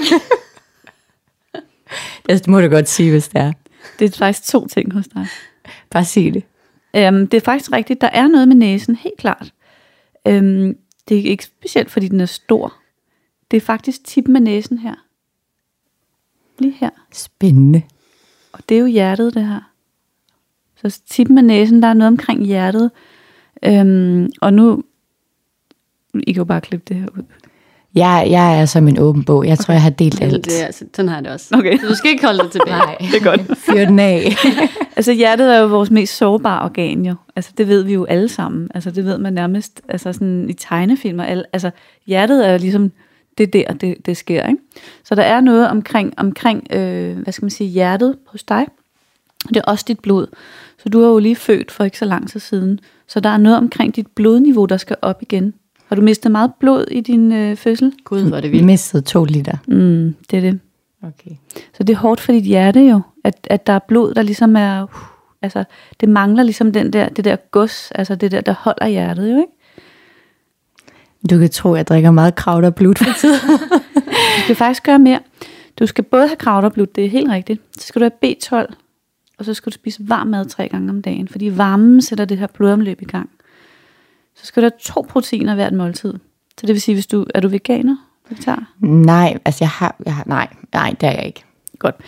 Det må du godt sige, hvis det er. Det er faktisk to ting hos dig. Bare sig det. Um, det er faktisk rigtigt. Der er noget med næsen, helt klart. Um, det er ikke specielt, fordi den er stor. Det er faktisk tippen af næsen her. Lige her. Spændende. Og det er jo hjertet, det her. Så tippen af næsen, der er noget omkring hjertet. Um, og nu, I kan jo bare klippe det her ud. Jeg, jeg er som en åben bog. Jeg tror, jeg har delt alt. Det er, sådan har jeg det også. Okay. Så du skal ikke holde det tilbage. Nej, det er godt. Fyr den af. Altså hjertet er jo vores mest sårbare organ jo. Altså det ved vi jo alle sammen. Altså det ved man nærmest altså sådan i tegnefilmer. Altså hjertet er ligesom det der, det, det sker, ikke? Så der er noget omkring, omkring øh, hvad skal man sige, hjertet hos dig. Det er også dit blod. Så du er jo lige født for ikke så lang tid siden. Så der er noget omkring dit blodniveau, der skal op igen. Har du mistet meget blod i din øh, fødsel? Gud, hvor er det Vi vildt. mistede to liter. Mm, det er det. Okay. Så det er hårdt for dit hjerte jo, at, at der er blod, der ligesom er, uh, altså det mangler ligesom den der, det der gods, altså det der, der holder hjertet jo, ikke? Du kan tro, at jeg drikker meget kraut og blut for tiden. Du skal faktisk gøre mere. Du skal både have kraut og blut, det er helt rigtigt. Så skal du have B tolv, og så skal du spise varm mad tre gange om dagen, fordi varmen sætter det her blodomløb i gang. Så skal du have to proteiner hvert måltid. Så det vil sige, hvis du er du veganer, vegetar? Nej, altså jeg har, jeg har nej, nej, det er jeg ikke. Godt.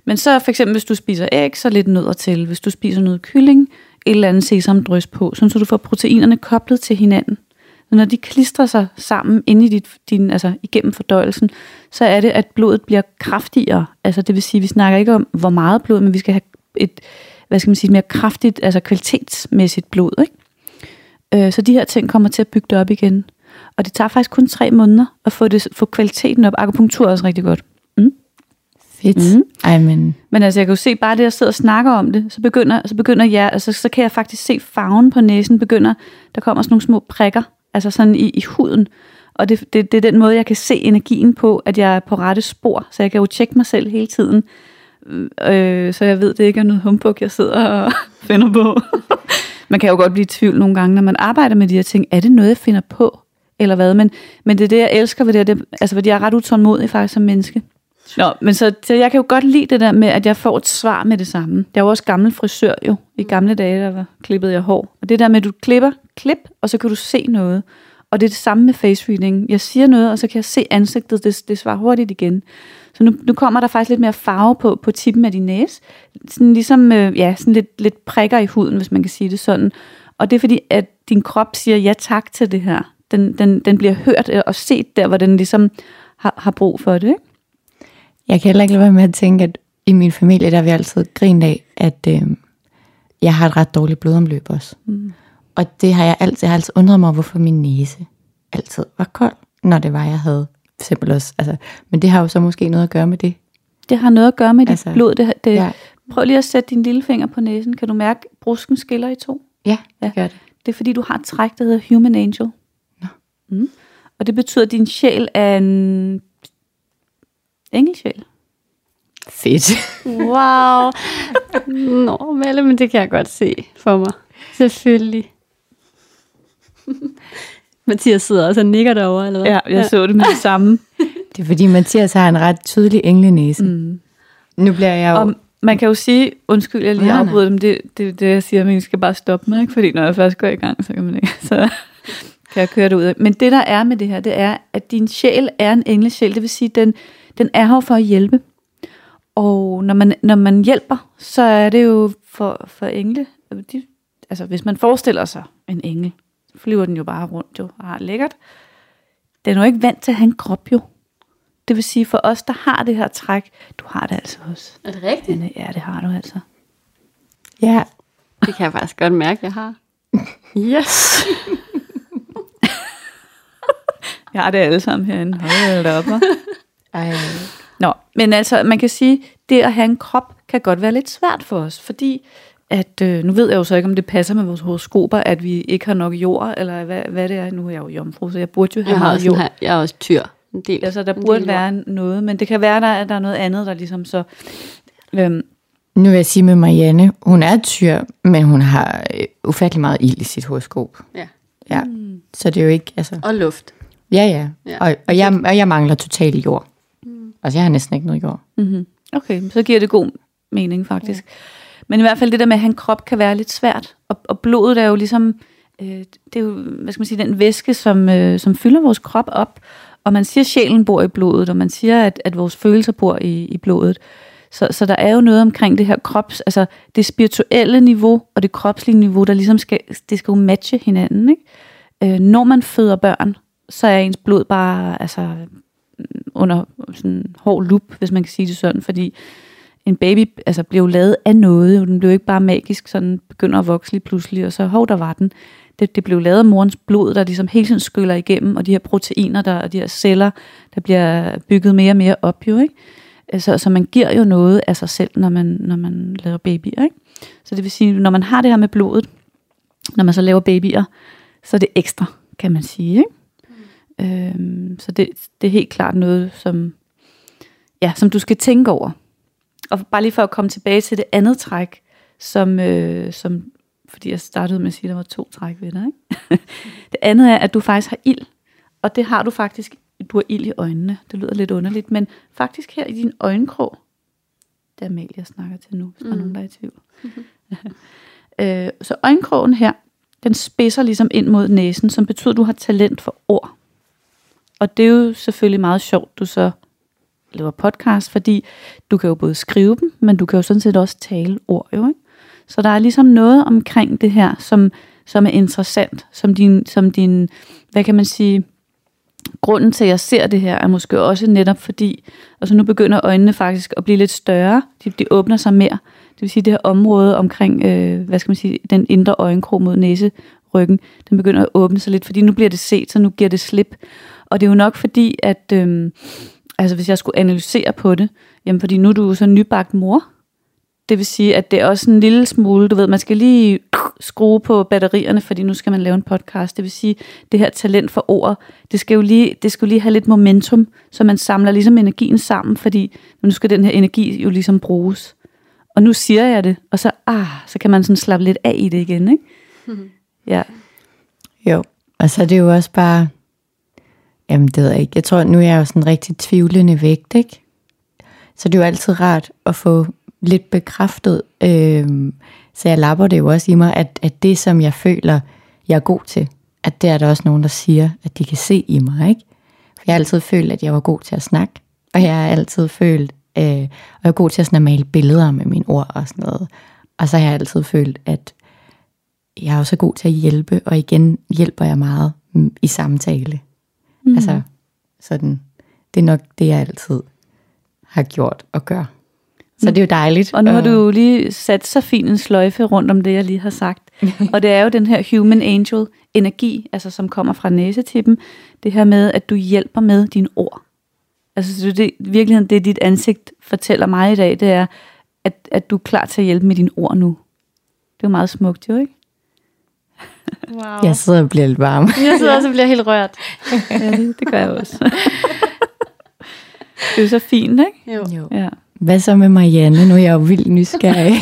Men så for eksempel, hvis du spiser æg, så lidt nødder til. Hvis du spiser noget kylling, et eller andet sesamdrys på, så du får proteinerne koblet til hinanden. Så når de klistrer sig sammen inde i dit, din, altså igennem fordøjelsen, så er det, at blodet bliver kraftigere. Altså det vil sige, vi snakker ikke om, hvor meget blod, men vi skal have et, hvad skal man sige, mere kraftigt, altså kvalitetsmæssigt blod, ikke? Øh, så de her ting kommer til at bygge det op igen. Og det tager faktisk kun tre måneder at få, det, få kvaliteten op. Akupunktur er også rigtig godt. Mm. Fedt. Mm. Ej, men... men altså, jeg kan jo se, bare det, jeg sidder og snakker om det, så begynder, så begynder jeg, altså, så kan jeg faktisk se farven på næsen, begynder, der kommer sådan nogle små prikker, altså sådan i, i huden. Og det, det, det er den måde, jeg kan se energien på, at jeg er på rette spor. Så jeg kan jo tjekke mig selv hele tiden. Øh, så jeg ved, det ikke er noget humbug, jeg sidder og finder på. Man kan jo godt blive i tvivl nogle gange, når man arbejder med de her ting. Er det noget, jeg finder på? Eller hvad? Men, men det er det, jeg elsker ved det, det altså, fordi jeg er ret utålmodig faktisk som menneske. Nå, men så, så jeg kan jo godt lide det der med, at jeg får et svar med det samme. Jeg var også gammel frisør jo. I gamle dage, der var klippet jeg hår. Og det der med, at du klipper, klip, og så kan du se noget. Og det er det samme med face reading. Jeg siger noget, og så kan jeg se ansigtet, det, det svarer hurtigt igen. Så nu, nu kommer der faktisk lidt mere farve på, på tippen af din næse. Sådan ligesom, øh, ja, sådan lidt, lidt prikker i huden, hvis man kan sige det sådan. Og det er fordi, at din krop siger ja tak til det her. Den, den, den bliver hørt og set der, hvor den ligesom har, har brug for det, ikke? Jeg kan heller ikke lade være med at tænke, at i min familie, der har vi altid grint af, at øh, jeg har et ret dårligt blodomløb også. Mm. Og det har jeg altid, jeg har altid undret mig, hvorfor min næse altid var kold, når det var, jeg havde for eksempel også. Altså, men det har jo så måske noget at gøre med det. Det har noget at gøre med dit altså, blod. Det, det, ja. Prøv lige at sætte din lille finger på næsen. Kan du mærke, at brusken skiller i to? Ja, det ja. gør det. Det er fordi, du har et træk, der hedder Human Angel. Nå. Mm. Og det betyder, at din sjæl er en engelsjæl. Fedt. Wow. Nå, Melle, men det kan jeg godt se for mig. Selvfølgelig. Mathias sidder også og nikker derovre, eller hvad? Ja, jeg så det med det samme. Det er fordi, Mathias har en ret tydelig englenæse. Mm. Nu bliver jeg jo... Og man kan jo sige, undskyld, jeg lige afbryder dem, det, det, det jeg siger, men jeg skal bare stoppe mig, ikke? Fordi når jeg først går i gang, så kan man ikke. Så kan jeg køre det ud af. Men det, der er med det her, det er, at din sjæl er en englesjæl. Det vil sige, den, den er her for at hjælpe. Og når man, når man hjælper, så er det jo for, for engle. De, altså, hvis man forestiller sig en engel, så flyver den jo bare rundt jo, og har lækkert. Den er jo ikke vant til at have en krop jo. Det vil sige, for os, der har det her træk, du har det altså også. Er det rigtigt? Men, ja, det har du altså. Ja. Det kan jeg faktisk godt mærke, jeg har. Yes! Jeg har det alle sammen herinde. Hold da op. Ej. Nå, men altså, man kan sige, det at have en krop kan godt være lidt svært for os, fordi at, øh, nu ved jeg jo så ikke, om det passer med vores horoskoper, at vi ikke har nok jord, eller hvad, hvad det er. Nu er jeg jo jomfru, så jeg burde jo have jeg meget jord. Her, jeg er også tyr. En del, altså, der burde være noget, men det kan være, der, at der er noget andet, der ligesom så... Øhm, nu vil jeg sige med Marianne, hun er tyr, men hun har øh, ufattelig meget ild i sit horoskop. Ja. Ja, mm. Så det er jo ikke... Altså... Og luft. Ja, ja. ja. Og, og, jeg, og jeg mangler totalt jord. Mm. Altså, jeg har næsten ikke noget jord. Mm-hmm. Okay, så giver det god mening, faktisk. Ja. Men i hvert fald det der med, at have en krop kan være lidt svært. Og, og blodet er jo ligesom... Øh, det er jo, hvad skal man sige, den væske, som, øh, som fylder vores krop op. Og man siger, at sjælen bor i blodet, og man siger, at, at vores følelser bor i, i blodet. Så, så der er jo noget omkring det her krops, altså det spirituelle niveau og det kropslige niveau, der ligesom skal, det skal jo matche hinanden, ikke? Øh, når man føder børn, så er ens blod bare altså, under sådan hård lup, hvis man kan sige det sådan, fordi en baby altså, bliver jo lavet af noget, den bliver jo ikke bare magisk, sådan begynder at vokse lige pludselig, og så hov, der var den. Det, det blev lavet af morens blod, der ligesom hele tiden skyller igennem, og de her proteiner, der, og de her celler, der bliver bygget mere og mere op, jo, ikke? Så, så man giver jo noget af sig selv, når man, når man laver babyer, ikke? Så det vil sige, når man har det her med blodet, når man så laver babyer, så er det ekstra, kan man sige, ikke? Mm. Øhm, så det, det er helt klart noget, som, ja, som du skal tænke over. Og bare lige for at komme tilbage til det andet træk, som, øh, som fordi jeg startede med at sige, at der var to træk ved dig, ikke? Det andet er, at du faktisk har ild, og det har du faktisk. Du har ild i øjnene. Det lyder lidt underligt, men faktisk her i din øjenkrog, det er Amalie, jeg snakker til nu, hvis der mm. er nogen, der er i tvivl. Mm-hmm. øh, så øjenkrogen her, den spidser ligesom ind mod næsen, som betyder, at du har talent for ord. Og det er jo selvfølgelig meget sjovt, du så laver podcast, fordi du kan jo både skrive dem, men du kan jo sådan set også tale ord, jo, ikke? Så der er ligesom noget omkring det her, som, som er interessant, som din, som din, hvad kan man sige, grunden til, at jeg ser det her, er måske også netop fordi, altså nu begynder øjnene faktisk at blive lidt større, de, de åbner sig mere, det vil sige det her område omkring, øh, hvad skal man sige, den indre øjenkrog mod næseryggen, den begynder at åbne sig lidt, fordi nu bliver det set, så nu giver det slip, og det er jo nok fordi, at, øh, altså hvis jeg skulle analysere på det, jamen fordi nu er du jo så nybagt mor, det vil sige, at det er også en lille smule, du ved, man skal lige skrue på batterierne, fordi nu skal man lave en podcast. Det vil sige, det her talent for ord, det skal jo lige, det skal jo lige have lidt momentum, så man samler ligesom energien sammen, fordi nu skal den her energi jo ligesom bruges. Og nu siger jeg det, og så, ah, så kan man sådan slappe lidt af i det igen, ikke? Mm-hmm. Ja. Jo, og så er det jo også bare, jamen det ved jeg ikke, jeg tror, nu er jeg jo sådan rigtig tvivlende vægt, ikke? Så det er jo altid rart at få lidt bekræftet, øh, så jeg lapper det jo også i mig, at, at det, som jeg føler, jeg er god til, at det er der også nogen, der siger, at de kan se i mig, ikke? For jeg har altid følt, at jeg var god til at snakke, og jeg har altid følt, øh, og jeg er god til at sådan at male billeder med mine ord og sådan noget. Og så har jeg altid følt, at jeg er også god til at hjælpe, og igen hjælper jeg meget i samtale. Mm. Altså, sådan, det er nok det, jeg altid har gjort og gør. Så det er jo dejligt. Og nu har du jo lige sat så fin en sløjfe rundt om det, jeg lige har sagt. Og det er jo den her human angel energi, altså som kommer fra næsetippen. Det her med, at du hjælper med dine ord. Altså det, i virkeligheden, det dit ansigt fortæller mig i dag, det er, at, at du er klar til at hjælpe med dine ord nu. Det er jo meget smukt, jo, ikke? Wow. Jeg sidder og bliver lidt varm. Jeg sidder også og bliver helt rørt. Ja, det, det gør jeg også. Det er jo så fint, ikke? Jo. Jo. Ja. Hvad så med Marianne? Nu er jeg jo vildt nysgerrig.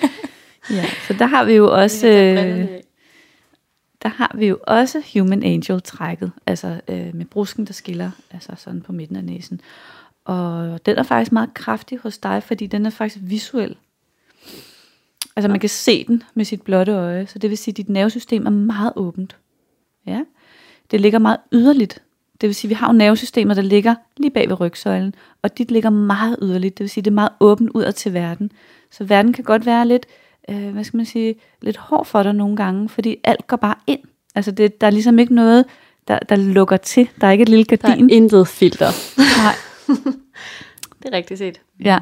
Ja, så der har vi jo også øh, der har vi jo også human angel trækket, altså øh, med brusken, der skiller, altså sådan på midten af næsen. Og den er faktisk meget kraftig hos dig, fordi den er faktisk visuel. Altså man kan se den med sit blotte øje, så det vil sige, at dit nervesystem er meget åbent. Ja, det ligger meget yderligt. Det vil sige, at vi har jo nervesystemer, der ligger lige bag ved rygsøjlen, og dit ligger meget yderligt. Det vil sige, at det er meget åbent udad til verden. Så verden kan godt være lidt, øh, hvad skal man sige, lidt hård for dig nogle gange, fordi alt går bare ind. Altså det, der er ligesom ikke noget, der, der lukker til. Der er ikke et lille gardin. Der er intet filter. Nej. Det er rigtigt set. Ja,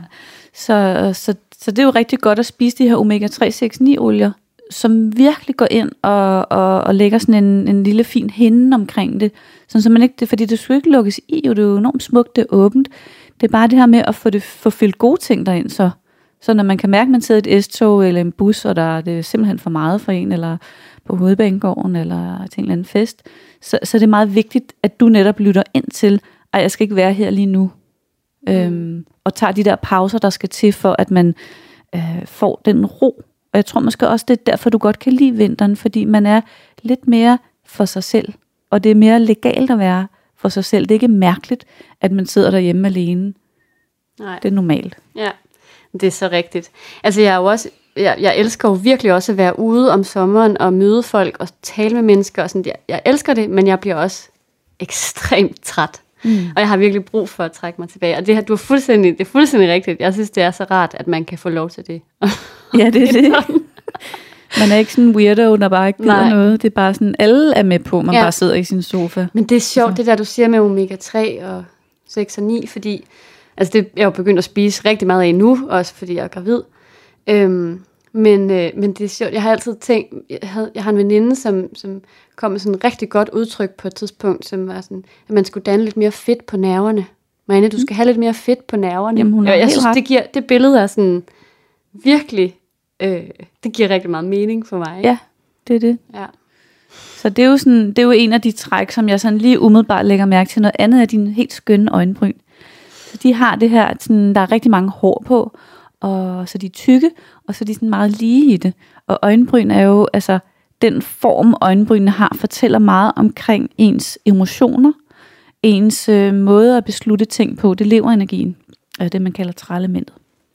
så, så, så det er jo rigtig godt at spise de her omega tre seks ni olier, som virkelig går ind og, og, og lægger sådan en, en lille fin hinde omkring det. Sådan, så man ikke, det, fordi det skal ikke lukkes i, jo, det er jo enormt smukt, det er åbent. Det er bare det her med at få, det, få fyldt gode ting derind, så, så når man kan mærke, at man sidder i et S-tog eller en bus, og der, det er simpelthen for meget for en, eller på Hovedbanegården, eller til en eller anden fest, så, så det er meget vigtigt, at du netop lytter ind til, at jeg skal ikke være her lige nu. Mm. Øhm, og tager de der pauser, der skal til, for at man øh, får den ro. Og jeg tror måske også, det er derfor, du godt kan lide vinteren, fordi man er lidt mere for sig selv. Og det er mere legalt at være for sig selv. Det er ikke mærkeligt, at man sidder derhjemme alene. Nej. Det er normalt. Ja, det er så rigtigt. Altså jeg er jo også, jeg, jeg elsker jo virkelig også at være ude om sommeren og møde folk og tale med mennesker. Og sådan. Jeg, jeg elsker det, men jeg bliver også ekstremt træt. Mm. Og jeg har virkelig brug for at trække mig tilbage. Og det her, du er fuldstændig, det er fuldstændig rigtigt. Jeg synes, det er så rart, at man kan få lov til det. Ja, det er det. Man er ikke sådan en weirdo, der bare ikke gider noget. Det er bare sådan, alle er med på, man ja. bare sidder i sin sofa. Men det er sjovt, så. Det der, du siger med omega tre og seks og ni, fordi altså det, jeg er jo begyndt at spise rigtig meget af nu, også fordi jeg er gravid. Øhm, men, øh, men det er sjovt, jeg har altid tænkt, jeg, havde, jeg har en veninde, som, som kom med sådan et rigtig godt udtryk på et tidspunkt, som var sådan, at man skulle danne lidt mere fedt på nerverne. Marianne, du skal have lidt mere fedt på nerverne. Jamen, hun jeg, jeg synes, det, giver, det billede er sådan virkelig, øh, det giver rigtig meget mening for mig. Ja, det er det. Ja. Så det er, jo sådan, det er jo en af de træk, som jeg sådan lige umiddelbart lægger mærke til. Noget andet er dine helt skønne øjenbryn. Så de har det her, sådan, der er rigtig mange hår på, og så de er tykke, og så er de sådan meget lige i det. Og øjenbryn er jo, altså den form øjenbrynene har, fortæller meget omkring ens emotioner, ens øh, måde at beslutte ting på. Det er leverenergien, øh, det man kalder træelementet.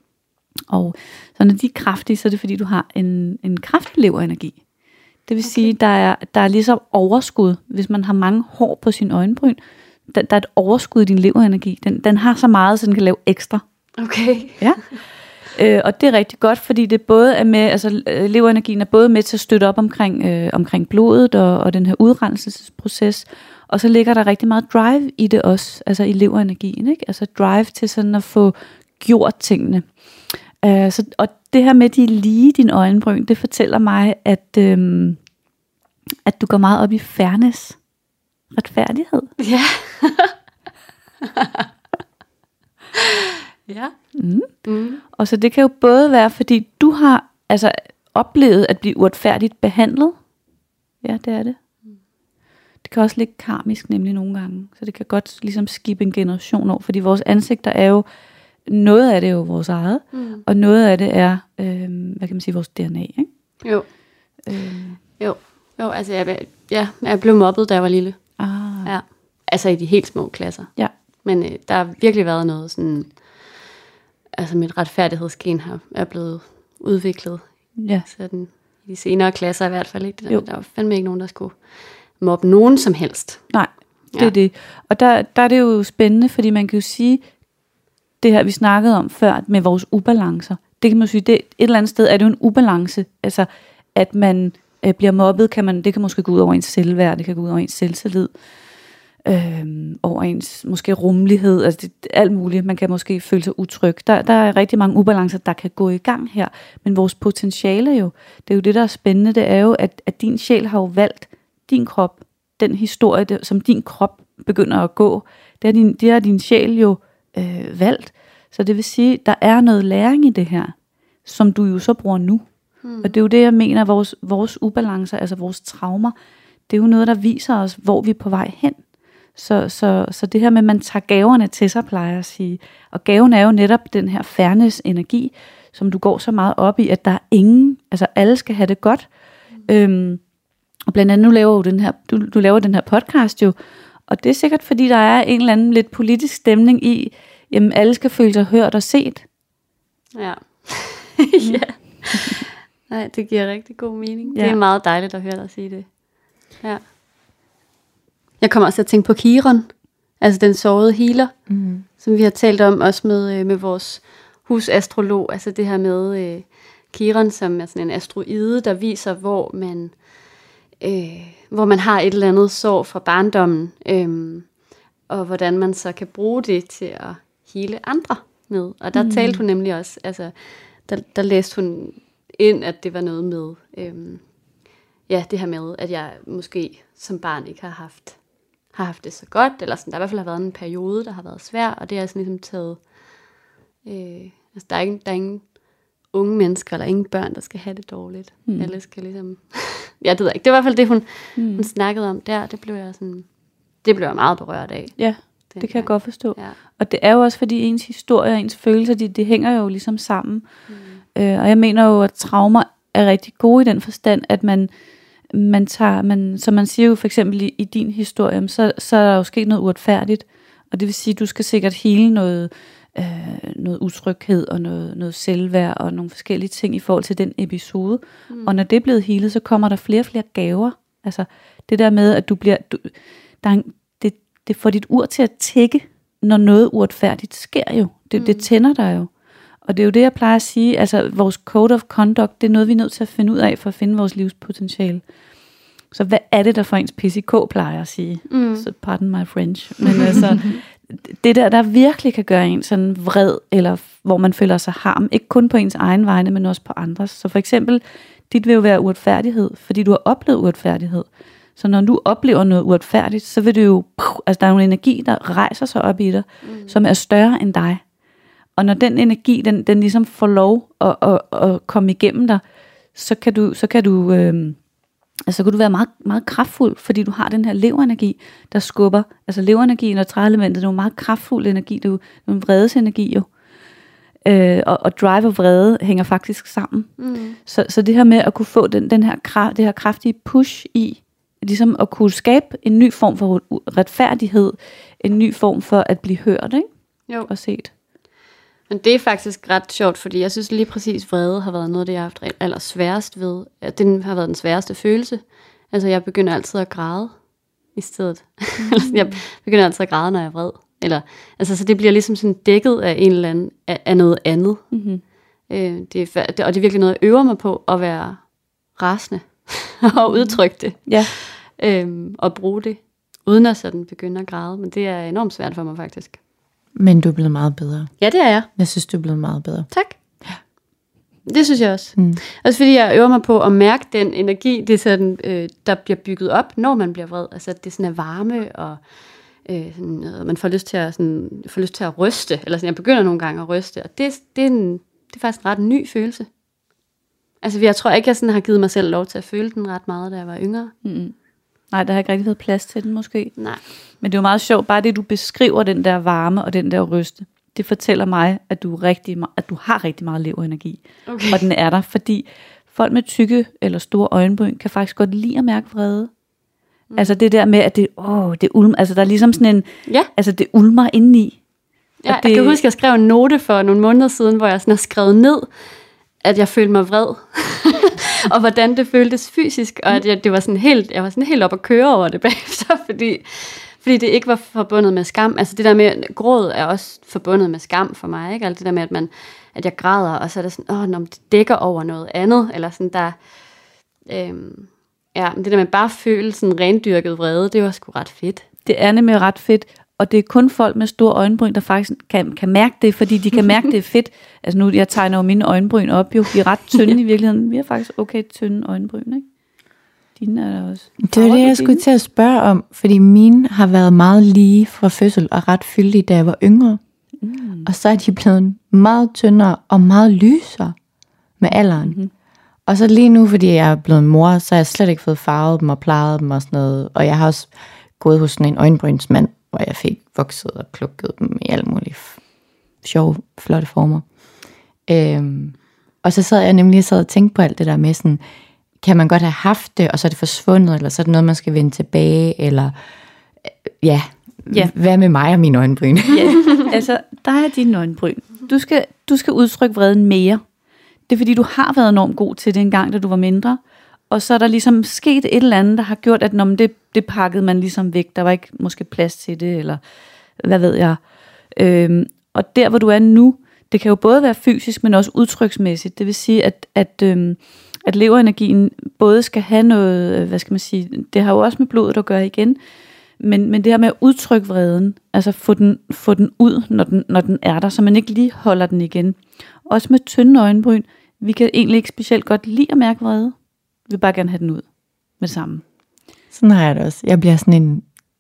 Og så når de er kraftige, så er det fordi, du har en, en kraftig leverenergi. Det vil okay. sige, der er, der er ligesom overskud. Hvis man har mange hår på sin øjenbryn, der, der er et overskud i din leverenergi. Den, den har så meget, så den kan lave ekstra. Okay. Ja. Øh, og det er rigtig godt, fordi det både er med, altså leverenergien er både med til at støtte op omkring, øh, omkring blodet og, og den her udrenselsesproces, og så ligger der rigtig meget drive i det også, altså i leverenergien, ikke? Altså drive til sådan at få gjort tingene. Øh, så, og det her med de lige dine øjenbryn, det fortæller mig, at, øh, at du går meget op i fairness, retfærdighed. Ja. Ja. Mm. Mm. Og så det kan jo både være, fordi du har altså oplevet at blive uretfærdigt behandlet. Ja, det er det. Det kan også ligge karmisk nemlig nogle gange. Så det kan godt ligesom skibe en generation over. Fordi vores ansigter er jo, noget af det er jo vores eget, mm. og noget af det er, øh, hvad kan man sige, vores D N A, ikke? Jo. Øh. Jo. Jo, altså jeg, ja, jeg blev mobbet, da jeg var lille. Ah. Ja. Altså i de helt små klasser. Ja. Men øh, der har virkelig været noget sådan, altså mit retfærdighedsgen har, er blevet udviklet. Ja. Sådan, i de senere klasser i hvert fald. Ikke? Der, der var fandme ikke nogen, der skulle mobbe nogen som helst. Nej, det ja. er det. Og der, der er det jo spændende, fordi man kan jo sige, det her vi snakkede om før, med vores ubalancer. Det kan man sige, det, et eller andet sted er det jo en ubalance. Altså, at man øh, bliver mobbet, kan man, det kan måske gå ud over ens selvværd, det kan gå ud over ens selvtillid. Øhm, over ens måske rummelighed, altså det, alt muligt, man kan måske føle sig utryg. Der, der er rigtig mange ubalancer, der kan gå i gang her, men vores potentiale jo, det er jo det, der er spændende, det er jo, at, at din sjæl har jo valgt din krop, den historie, det, som din krop begynder at gå, det har din, det har din sjæl jo øh, valgt, så det vil sige, der er noget læring i det her, som du jo så bruger nu, hmm. og det er jo det, jeg mener, vores, vores ubalancer, altså vores traumer, det er jo noget, der viser os, hvor vi er på vej hen. Så, så, så det her med, at man tager gaverne til sig, plejer jeg at sige. Og gaven er jo netop den her fairness-energi, som du går så meget op i, at der er ingen, altså alle skal have det godt. Mm. Øhm, og blandt andet, nu laver du den her, du, du laver den her podcast jo, og det er sikkert, fordi der er en eller anden lidt politisk stemning i, jamen alle skal føle sig hørt og set. Ja. Ja. Nej, det giver rigtig god mening. Ja. Det er meget dejligt at høre dig sige det. Ja. Jeg kommer også til at tænke på Kiron, altså den sårede healer, mm. som vi har talt om også med, med vores husastrolog, altså det her med øh, Kiron, som er sådan en asteroide, der viser, hvor man, øh, hvor man har et eller andet sår fra barndommen, øh, og hvordan man så kan bruge det til at hele andre med. Og der mm. talte hun nemlig også, altså der, der læste hun ind, at det var noget med, øh, ja, det her med, at jeg måske som barn ikke har haft har haft det så godt, eller sådan, der i hvert fald har været en periode, der har været svær, og det er sådan ligesom taget, øh, altså der er, ingen, der er ingen unge mennesker, eller ingen børn, der skal have det dårligt. Mm. Alle skal ligesom, ja, det ved jeg ikke, det var i hvert fald det, hun, mm. hun snakkede om der, det blev jeg sådan, det blev jeg meget berørt af. Ja, det kan gang. Jeg godt forstå. Ja. Og det er jo også, fordi ens historie og ens følelser, de, de hænger jo ligesom sammen. Mm. Øh, og jeg mener jo, at traumer er rigtig gode i den forstand, at man man tager, man, som man siger jo for eksempel i, i din historie, så, så er der jo sket noget uretfærdigt, og det vil sige, at du skal sikkert hele noget, øh, noget utryghed og noget, noget selvværd og nogle forskellige ting i forhold til den episode, mm. og når det er blevet healet, så kommer der flere og flere gaver, altså det der med, at du bliver, du, der er en, det, det får dit ur til at tække, når noget uretfærdigt sker jo, det, mm. det tænder dig jo. Og det er jo det, jeg plejer at sige, altså vores code of conduct, det er noget, vi er nødt til at finde ud af, for at finde vores livspotentiale. Så hvad er det, der får ens P C K, plejer jeg at sige? Mm. Så pardon my French. Men altså, det der, der virkelig kan gøre en sådan vred, eller hvor man føler sig harm, ikke kun på ens egen vegne, men også på andres. Så for eksempel, dit vil jo være uretfærdighed, fordi du har oplevet uretfærdighed. Så når du oplever noget uretfærdigt, så vil du jo, altså der er jo en energi, der rejser sig op i dig, mm. som er større end dig. Og når den energi, den, den ligesom får lov at, at, at komme igennem dig, så kan du, så kan du, øh, altså kan du være meget, meget kraftfuld, fordi du har den her leverenergi, der skubber. Altså leverenergien og træelementet, det er jo meget kraftfuld energi, det er jo en vredesenergi jo. Øh, og, og drive og vrede hænger faktisk sammen. Mm. Så, så det her med at kunne få den, den her, kraft, det her kraftige push i, ligesom at kunne skabe en ny form for retfærdighed, en ny form for at blive hørt, ikke? Jo. Og set. Men det er faktisk ret sjovt, fordi jeg synes lige præcis, vrede har været noget af det, jeg har haft allersværest ved. At den har været den sværeste følelse. Altså, jeg begynder altid at græde, i stedet. Mm. Jeg begynder altid at græde, når jeg er vred. Eller, altså, så det bliver ligesom sådan dækket af en eller anden, af, af noget andet. Mm-hmm. Øh, det er, og det er virkelig noget, jeg øver mig på, at være rasende og udtrykke det. Ja. Øhm, og bruge det, uden at sådan begynde at græde. Men det er enormt svært for mig faktisk. Men du er blevet meget bedre. Ja, det er jeg. Jeg synes, du er blevet meget bedre. Tak. Ja. Det synes jeg også. Mm. Også fordi jeg øver mig på at mærke den energi, det er sådan, øh, der bliver bygget op, når man bliver vred. Altså, det sådan er varme, og øh, sådan, øh, man får lyst til at, sådan, får lyst til at ryste. Eller sådan, jeg begynder nogle gange at ryste. Og det, det, er, en, det er faktisk en ret ny følelse. Altså, jeg tror ikke, jeg sådan har givet mig selv lov til at føle den ret meget, da jeg var yngre. Mm. Nej, der har ikke rigtig været plads til den måske. Nej. Men det er jo meget sjovt, bare det du beskriver, den der varme og den der ryste, det fortæller mig, at du, rigtig, at du har rigtig meget leverenergi. Okay. Og den er der, fordi folk med tykke eller store øjenbryn kan faktisk godt lide at mærke vrede. Mm. Altså det der med, at det, åh, det ulmer, altså der er ligesom sådan en, ja. Altså det ulmer indeni. Ja, det, jeg kan huske, at jeg skrev en note for nogle måneder siden, hvor jeg sådan har skrevet ned, at jeg følte mig vred. Og hvordan det føltes fysisk, og at jeg, det var sådan helt, jeg var sådan helt op at køre over det bagefter, fordi, fordi det ikke var forbundet med skam. Altså det der med, gråd er også forbundet med skam for mig, ikke? Altså det der med, at, man, at jeg græder, og så er det sådan, åh, når det dækker over noget andet, eller sådan der, øhm, ja, det der med bare føle sådan rendyrket vrede, det var sgu ret fedt. Det er nemlig ret fedt, og det er kun folk med store øjenbryn, der faktisk kan, kan mærke det, fordi de kan mærke, det er fedt. Altså nu, jeg tegner jo mine øjenbryn op, jo, de er ret tynde i virkeligheden. Vi har faktisk okay tynde øjenbryn, ikke? Dine er der også. Det var det, jeg skulle til at spørge om, fordi mine har været meget lige fra fødsel og ret fyldige, da jeg var yngre. Mm. Og så er de blevet meget tyndere og meget lysere med alderen. Mm-hmm. Og så lige nu, fordi jeg er blevet mor, så har jeg slet ikke fået farvet dem og plejet dem og sådan noget. Og jeg har også gået hos sådan en øjenbrynsmand, hvor jeg fik vokset og plukket dem i alle mulige sjove, flotte former. Øhm, og så sad jeg nemlig sad og tænkte på alt det der med sådan, kan man godt have haft det, og så er det forsvundet, eller så er det noget, man skal vende tilbage, eller ja, ja. Hvad med mig og mine øjenbryn? Ja, altså, der er dine øjenbryn. Du skal, du skal udtrykke vreden mere. Det er fordi, du har været enormt god til det engang, da du var mindre, og så er der ligesom sket et eller andet, der har gjort, at når det, det pakkede man ligesom væk. Der var ikke måske plads til det, eller hvad ved jeg. Øhm, og der, hvor du er nu, det kan jo både være fysisk, men også udtryksmæssigt. Det vil sige, at, at, øhm, at leverenergien både skal have noget, hvad skal man sige, det har jo også med blodet at gøre igen, men, men det her med at udtrykke vreden, altså få den, få den ud, når den, når den er der, så man ikke lige holder den igen. Også med tynde øjenbryn, vi kan egentlig ikke specielt godt lide at mærke vrede. Vi vil bare gerne have den ud med det samme. Sådan har jeg det også. Jeg bliver sådan en,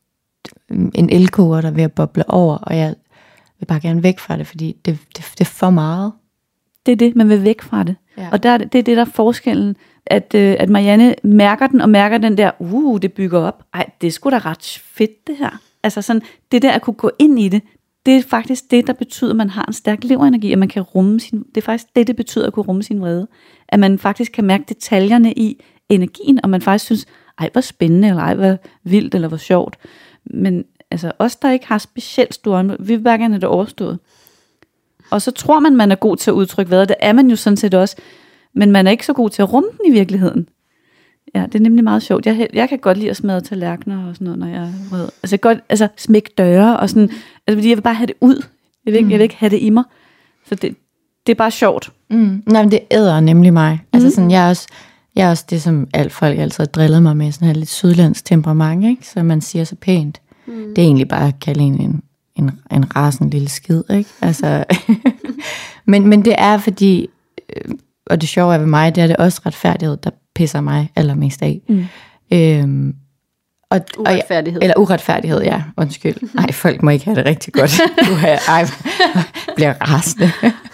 en elkoger, der er ved at boble over, og jeg vil bare gerne væk fra det, fordi det, det, det er for meget. Det er det, man vil væk fra det. Ja. Og der, det er det, der er forskellen, at, øh, at Marianne mærker den, og mærker den der, uh, det bygger op. Ej, det er sgu da ret fedt, det her. Altså sådan, det der at kunne gå ind i det, det er faktisk det, der betyder, at man har en stærk leverenergi, at man kan rumme sin, det er faktisk det, det betyder at kunne rumme sin vrede. At man faktisk kan mærke detaljerne i energien, og man faktisk synes, ej, hvor spændende, eller ej, hvor vildt, eller hvor sjovt. Men altså, os, der ikke har specielt store, vi vil bare gerne have det overstået. Og så tror man, man er god til at udtrykke vrede, det er man jo sådan set også, men man er ikke så god til at rumme den i virkeligheden. Ja, det er nemlig meget sjovt. Jeg, jeg kan godt lide at smadre tallerkener og sådan noget, når jeg er vred. Altså, jeg kan godt altså, smække døre og sådan, altså, fordi jeg vil bare have det ud. Jeg vil ikke, mm. jeg vil ikke have det i mig. Så det, det er bare sjovt. Mm. Nej, men det æder nemlig mig. Mm. Altså sådan, jeg er også, jeg er også det, som alt folk altid har drillet mig med, sådan her lidt sydlandsk temperament, ikke? Så man siger så pænt. Mm. Det er egentlig bare at kalde en, en, en, en rasende lille skid, ikke? Altså, men, men det er fordi, og det sjove er ved mig, det er det også retfærdighed, der pisser mig allermest af. Mm. Øhm, og, uretfærdighed. Og, eller uretfærdighed, ja. Undskyld. Nej, folk må ikke have det rigtig godt. Du har, ej, bliver rasende.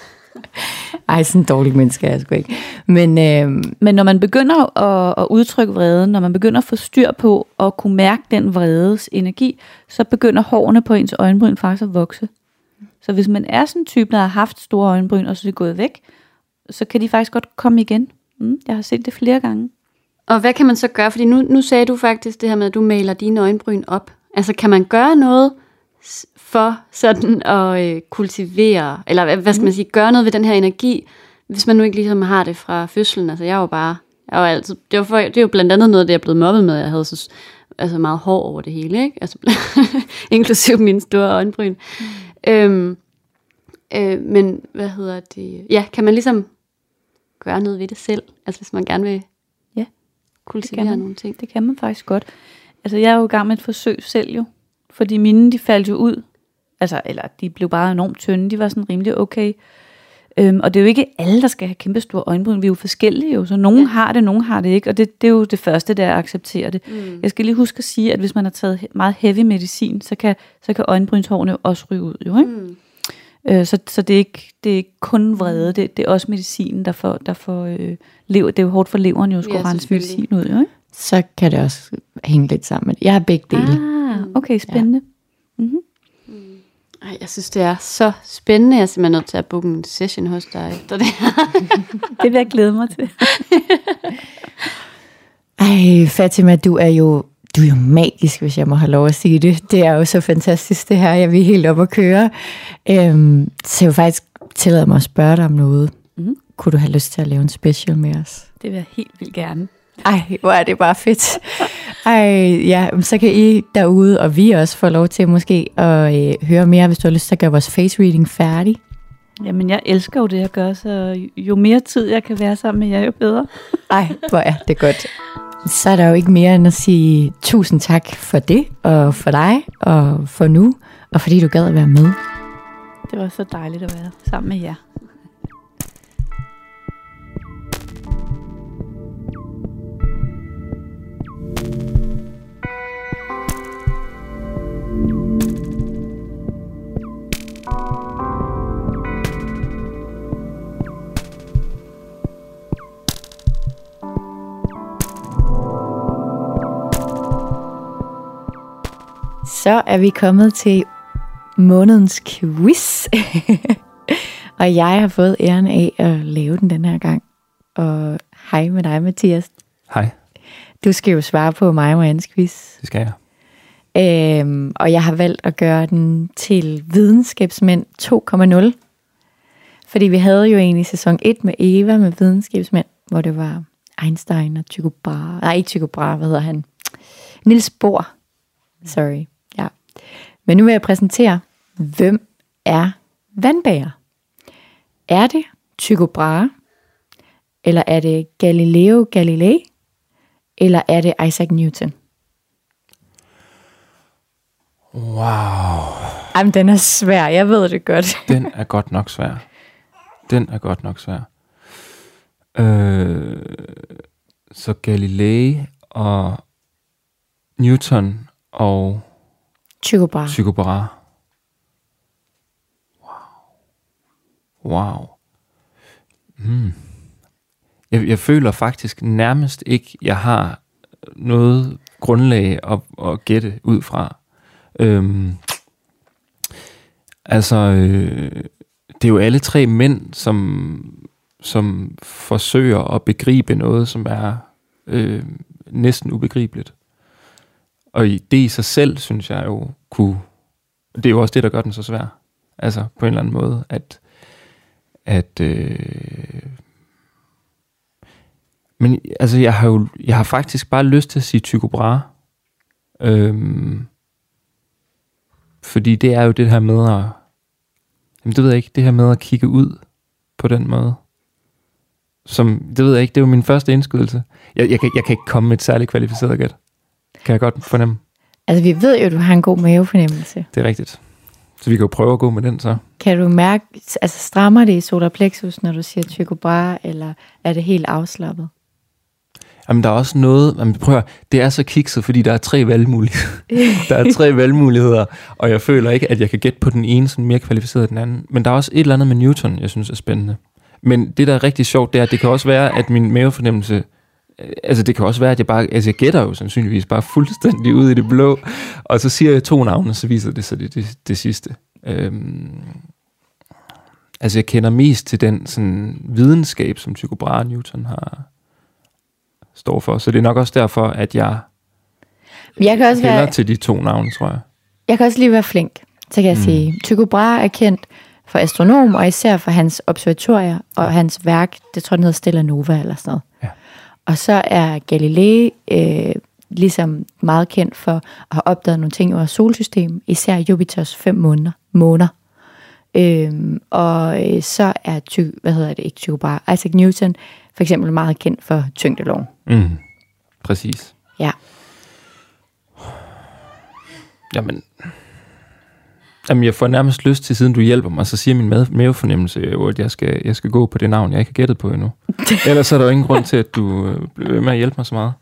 Ej, sådan en dårlig menneske er jeg sgu ikke. Men, øhm, Men når man begynder at, at udtrykke vreden, når man begynder at få styr på at kunne mærke den vredes energi, så begynder hårene på ens øjenbryn faktisk at vokse. Så hvis man er sådan en type, der har haft store øjenbryn, og så er det gået væk, så kan de faktisk godt komme igen. Mm, jeg har set det flere gange. Og hvad kan man så gøre? Fordi nu, nu sagde du faktisk det her med, at du maler dine øjenbryn op. Altså kan man gøre noget for sådan at øh, kultivere, eller hvad skal man sige, gøre noget ved den her energi, hvis man nu ikke ligesom har det fra fødslen? Altså jeg er jo bare, jeg er jo altid, det, var for, det er jo blandt andet noget, det jeg er blevet mobbet med. Jeg havde så altså meget hår over det hele, ikke? Altså, inklusive mine store øjenbryn. Mm. Øhm, øh, men, hvad hedder det? Ja, kan man ligesom gøre noget ved det selv? Altså, hvis man gerne vil ja, kultivere nogle ting. Det kan man faktisk godt. Altså, jeg er jo i gang med et forsøg selv jo. Fordi mine, de faldt jo ud. Altså, eller de blev bare enormt tynde. De var sådan rimelig okay. Øhm, og det er jo ikke alle, der skal have kæmpe store øjenbryn. Vi er jo forskellige jo. Så nogen ja. har det, nogen har det ikke. Og det, det er jo det første, der er at acceptere det. Mm. Jeg skal lige huske at sige, at hvis man har taget meget heavy medicin, så kan, så kan øjenbrynshårene også ryge ud jo, ikke? Mm. Øh, så så det, er ikke, det er ikke kun vrede. Det, det er også medicinen, der får... Der får øh, lever. Det er jo hårdt for leveren jo at skulle ja, rense medicin ud, jo, ikke? Så kan det også hænge lidt sammen. Jeg har begge dele. Ah, okay, spændende. Ja. Mm-hmm. Ej, jeg synes, det er så spændende. Jeg er simpelthen nødt til at booke en session hos dig efter det. Det vil jeg glæde mig til. Ej, Fatima, du er jo du er jo magisk, hvis jeg må have lov at sige det. Det er jo så fantastisk, det her. Jeg vil helt op at køre. Øhm, så jeg vil faktisk tillade mig at spørge dig om noget. Mm. Kunne du have lyst til at lave en special med os? Det vil jeg helt vildt gerne. Ej, hvor er det bare fedt. Ej, ja, så kan I derude, og vi også få lov til måske at øh, høre mere, hvis du har lyst til at gøre vores face reading færdig. Jamen, jeg elsker jo det, jeg gør, så jo mere tid, jeg kan være sammen med jer, jo bedre. Ej, hvor er det godt. Så er der jo ikke mere end at sige tusind tak for det, og for dig, og for nu, og fordi du gad at være med. Det var så dejligt at være sammen med jer. Så er vi kommet til månedens quiz. Og jeg har fået æren af at lave den den her gang. Og hej med dig, Mathias. Hej. Du skal jo svare på mig og Mariannes quiz. Det skal jeg. Øhm, og jeg har valgt at gøre den til videnskabsmænd to punkt nul. Fordi vi havde jo egentlig sæson et med Eva med videnskabsmænd, hvor det var Einstein og Tycho Brahe. Nej, ikke Tycho Brahe, hvad hedder han? Niels Bohr. Sorry. Ja. Men nu vil jeg præsentere, hvem er vandbærer? Er det Tycho Brahe? Eller er det Galileo Galilei? Eller er det Isaac Newton? Wow. Jamen, den er svær. Jeg ved det godt. Den er godt nok svær. Den er godt nok svær. Øh, så Galilei og Newton og Tycho Brahe. Tycho Brahe. Wow. Wow. Hmm. Jeg, jeg føler faktisk nærmest ikke, jeg har noget grundlag at, at gætte ud fra. Øhm, altså, øh, det er jo alle tre mænd, som, som forsøger at begribe noget, som er øh, næsten ubegribeligt. Og det i sig selv, synes jeg jo kunne... Det er jo også det, der gør den så svær. Altså, på en eller anden måde, at... at øh, men altså, jeg har jo jeg har faktisk bare lyst til at sige Tycho Brahe. Øhm, fordi det er jo det her med at... Jamen, det ved jeg ikke. Det her med at kigge ud på den måde. Som, det ved jeg ikke. Det er jo min første indskydelse. Jeg, jeg, kan, jeg kan ikke komme med et særligt kvalificeret gæt. Kan jeg godt fornemme. Altså, vi ved jo, at du har en god mavefornemmelse. Det er rigtigt. Så vi kan jo prøve at gå med den så. Kan du mærke, altså strammer det i solar plexus, når du siger Tycho Brahe, eller er det helt afslappet? Jamen, der er også noget, jamen, prøv at, det er så kikset, fordi der er tre valgmuligheder. Der er tre valgmuligheder, og jeg føler ikke, at jeg kan gætte på den ene sådan mere kvalificeret end den anden. Men der er også et eller andet med Newton, jeg synes er spændende. Men det, der er rigtig sjovt, det er, at det kan også være, at min mavefornemmelse, altså det kan også være, at jeg bare, altså jeg gætter jo sandsynligvis bare fuldstændig ud i det blå, og så siger jeg to navne, så viser det sig det, det, det sidste. Øhm, altså jeg kender mest til den sådan videnskab, som Tycho Brahe og Newton har står for, så det er nok også derfor, at jeg, jeg kan også hælder være, til de to navne, tror jeg. Jeg kan også lige være flink, så kan jeg mm. sige, Tycho Brahe er kendt for astronom, og især for hans observatorier, og ja. hans værk, det tror jeg, den hedder Stella Nova, eller sådan noget. Ja. Og så er Galilei øh, ligesom meget kendt for at have opdaget nogle ting i vores solsystem, især Jupiters fem måneder. måneder. Øhm, og øh, så er ty, hvad hedder det, ikke Tycho Brahe, Isaac Newton for eksempel meget kendt for tyngdeloven. Mm. Præcis. Ja. Jamen, jamen, jeg får nærmest lyst til, siden du hjælper mig, så siger min mave- mavefornemmelse jo, at jeg skal, jeg skal gå på det navn, jeg ikke har gættet på endnu. Ellers er der jo ingen grund til, at du øh, bliver ved med at hjælpe mig så meget.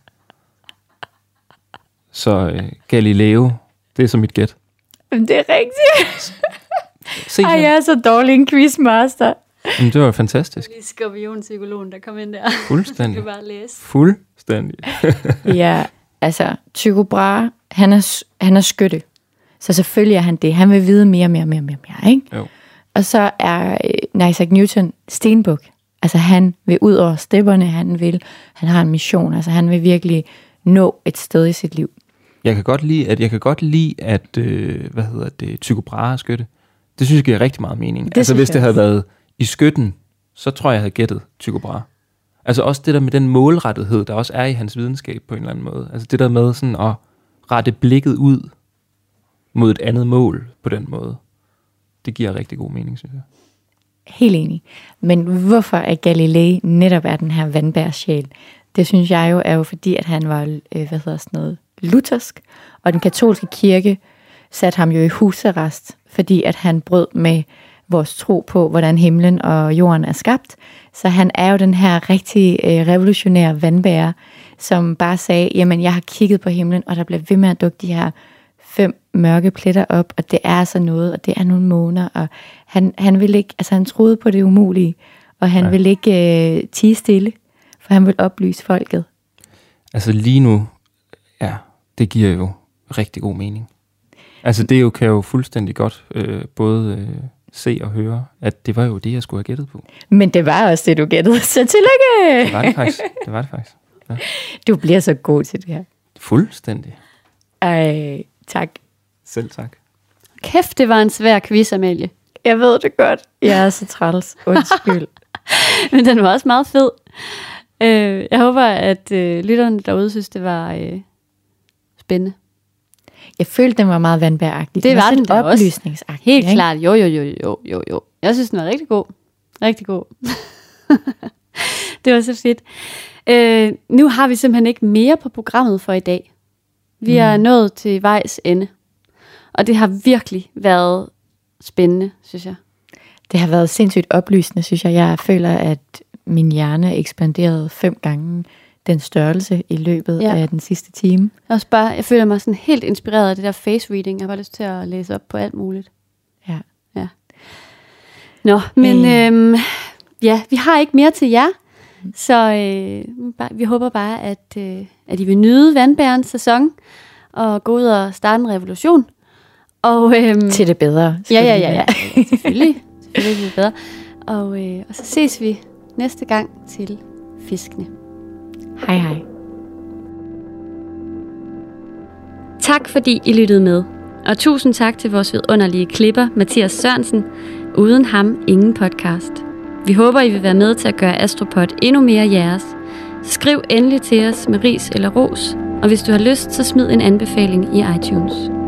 Så øh, Galileo, det er så mit gæt. Men det er rigtigt. Se, Ej, jeg er så dårlig en quizmaster. jamen, det var fantastisk. Lige skorpion-psykologen, der kom ind der. Fuldstændig. Du kan bare læse. Fuldstændig. Ja, altså, Tycho Brahe, han er, han er skytte. Så selvfølgelig er han det. Han vil vide mere, mere, mere, mere, mere, ikke? Jo. Og så er øh, Isaac Newton stenbuk. Altså, han vil ud over stepperne, han vil, han har en mission. Altså, han vil virkelig nå et sted i sit liv. Jeg kan godt lide, at, jeg kan godt lide, at øh, hvad hedder det, Tycho Brahe er skytte. Det synes jeg giver rigtig meget mening. Det altså, synes hvis jeg det havde også. været i skytten, så tror jeg, jeg havde gættet Tycho Brahe. Altså også det der med den målrettethed, der også er i hans videnskab på en eller anden måde. Altså det der med sådan at rette blikket ud mod et andet mål på den måde. Det giver rigtig god mening, synes jeg. Helt enig. Men hvorfor er Galilei netop er den her vandbærsjæl? Det synes jeg jo er jo fordi, at han var, øh, hvad hedder sådan noget, luthersk. Og den katolske kirke satte ham jo i husarrest, fordi at han brød med vores tro på, hvordan himlen og jorden er skabt. Så han er jo den her rigtig øh, revolutionære vandbærer, som bare sagde, jamen jeg har kigget på himlen, og der bliver ved med at dukke de her fem mørke pletter op, og det er så noget, og det er nogle måneder, og han, han ville ikke, altså han troede på det umulige, og han ja. ville ikke øh, tie stille, for han ville oplyse folket. Altså lige nu, ja, det giver jo rigtig god mening. Altså det jo kan jo fuldstændig godt øh, både øh, se og høre, at det var jo det, jeg skulle have gættet på. Men det var også det, du gættede, så tillykke! Det var det faktisk. Det var det faktisk. Ja. Du bliver så god til det her. Fuldstændig. Ej, tak. Selv tak. Kæft, det var en svær quiz, Amalie. Jeg ved det godt. Jeg er så træls. Undskyld. Men den var også meget fed. Øh, jeg håber, at øh, lytterne derude synes, det var øh, spændende. Jeg følte, den var meget vandbæragtig. Det var den da også. Oplysningsagtig. Helt ikke? klart. Jo, jo, jo, jo, jo, jo. Jeg synes, den var rigtig god. Rigtig god. Det var så fedt. Øh, nu har vi simpelthen ikke mere på programmet for i dag. Vi er mm. nået til vejs ende. Og det har virkelig været spændende, synes jeg. Det har været sindssygt oplysende, synes jeg. Jeg føler, at min hjerne ekspanderede fem gange den størrelse i løbet ja. af den sidste time. Jeg, også bare, jeg føler mig sådan helt inspireret af det der face reading. Jeg har bare lyst til at læse op på alt muligt. Ja. Ja. Nå, men øhm, ja, vi har ikke mere til jer. Så øh, bare, vi håber bare, at, øh, at I vil nyde vandbærens sæson og gå ud og starte en revolution. Og, øhm, til det bedre. Ja, ja, ja, ja. Selvfølgelig. Selvfølgelig til det bedre. Og, øh, og så ses vi næste gang til fiskene. Hej, hej. Tak fordi I lyttede med. Og tusind tak til vores vidunderlige klipper, Mathias Sørensen. Uden ham, ingen podcast. Vi håber, I vil være med til at gøre Astropod endnu mere jeres. Skriv endelig til os med ris eller ros. Og hvis du har lyst, så smid en anbefaling i iTunes.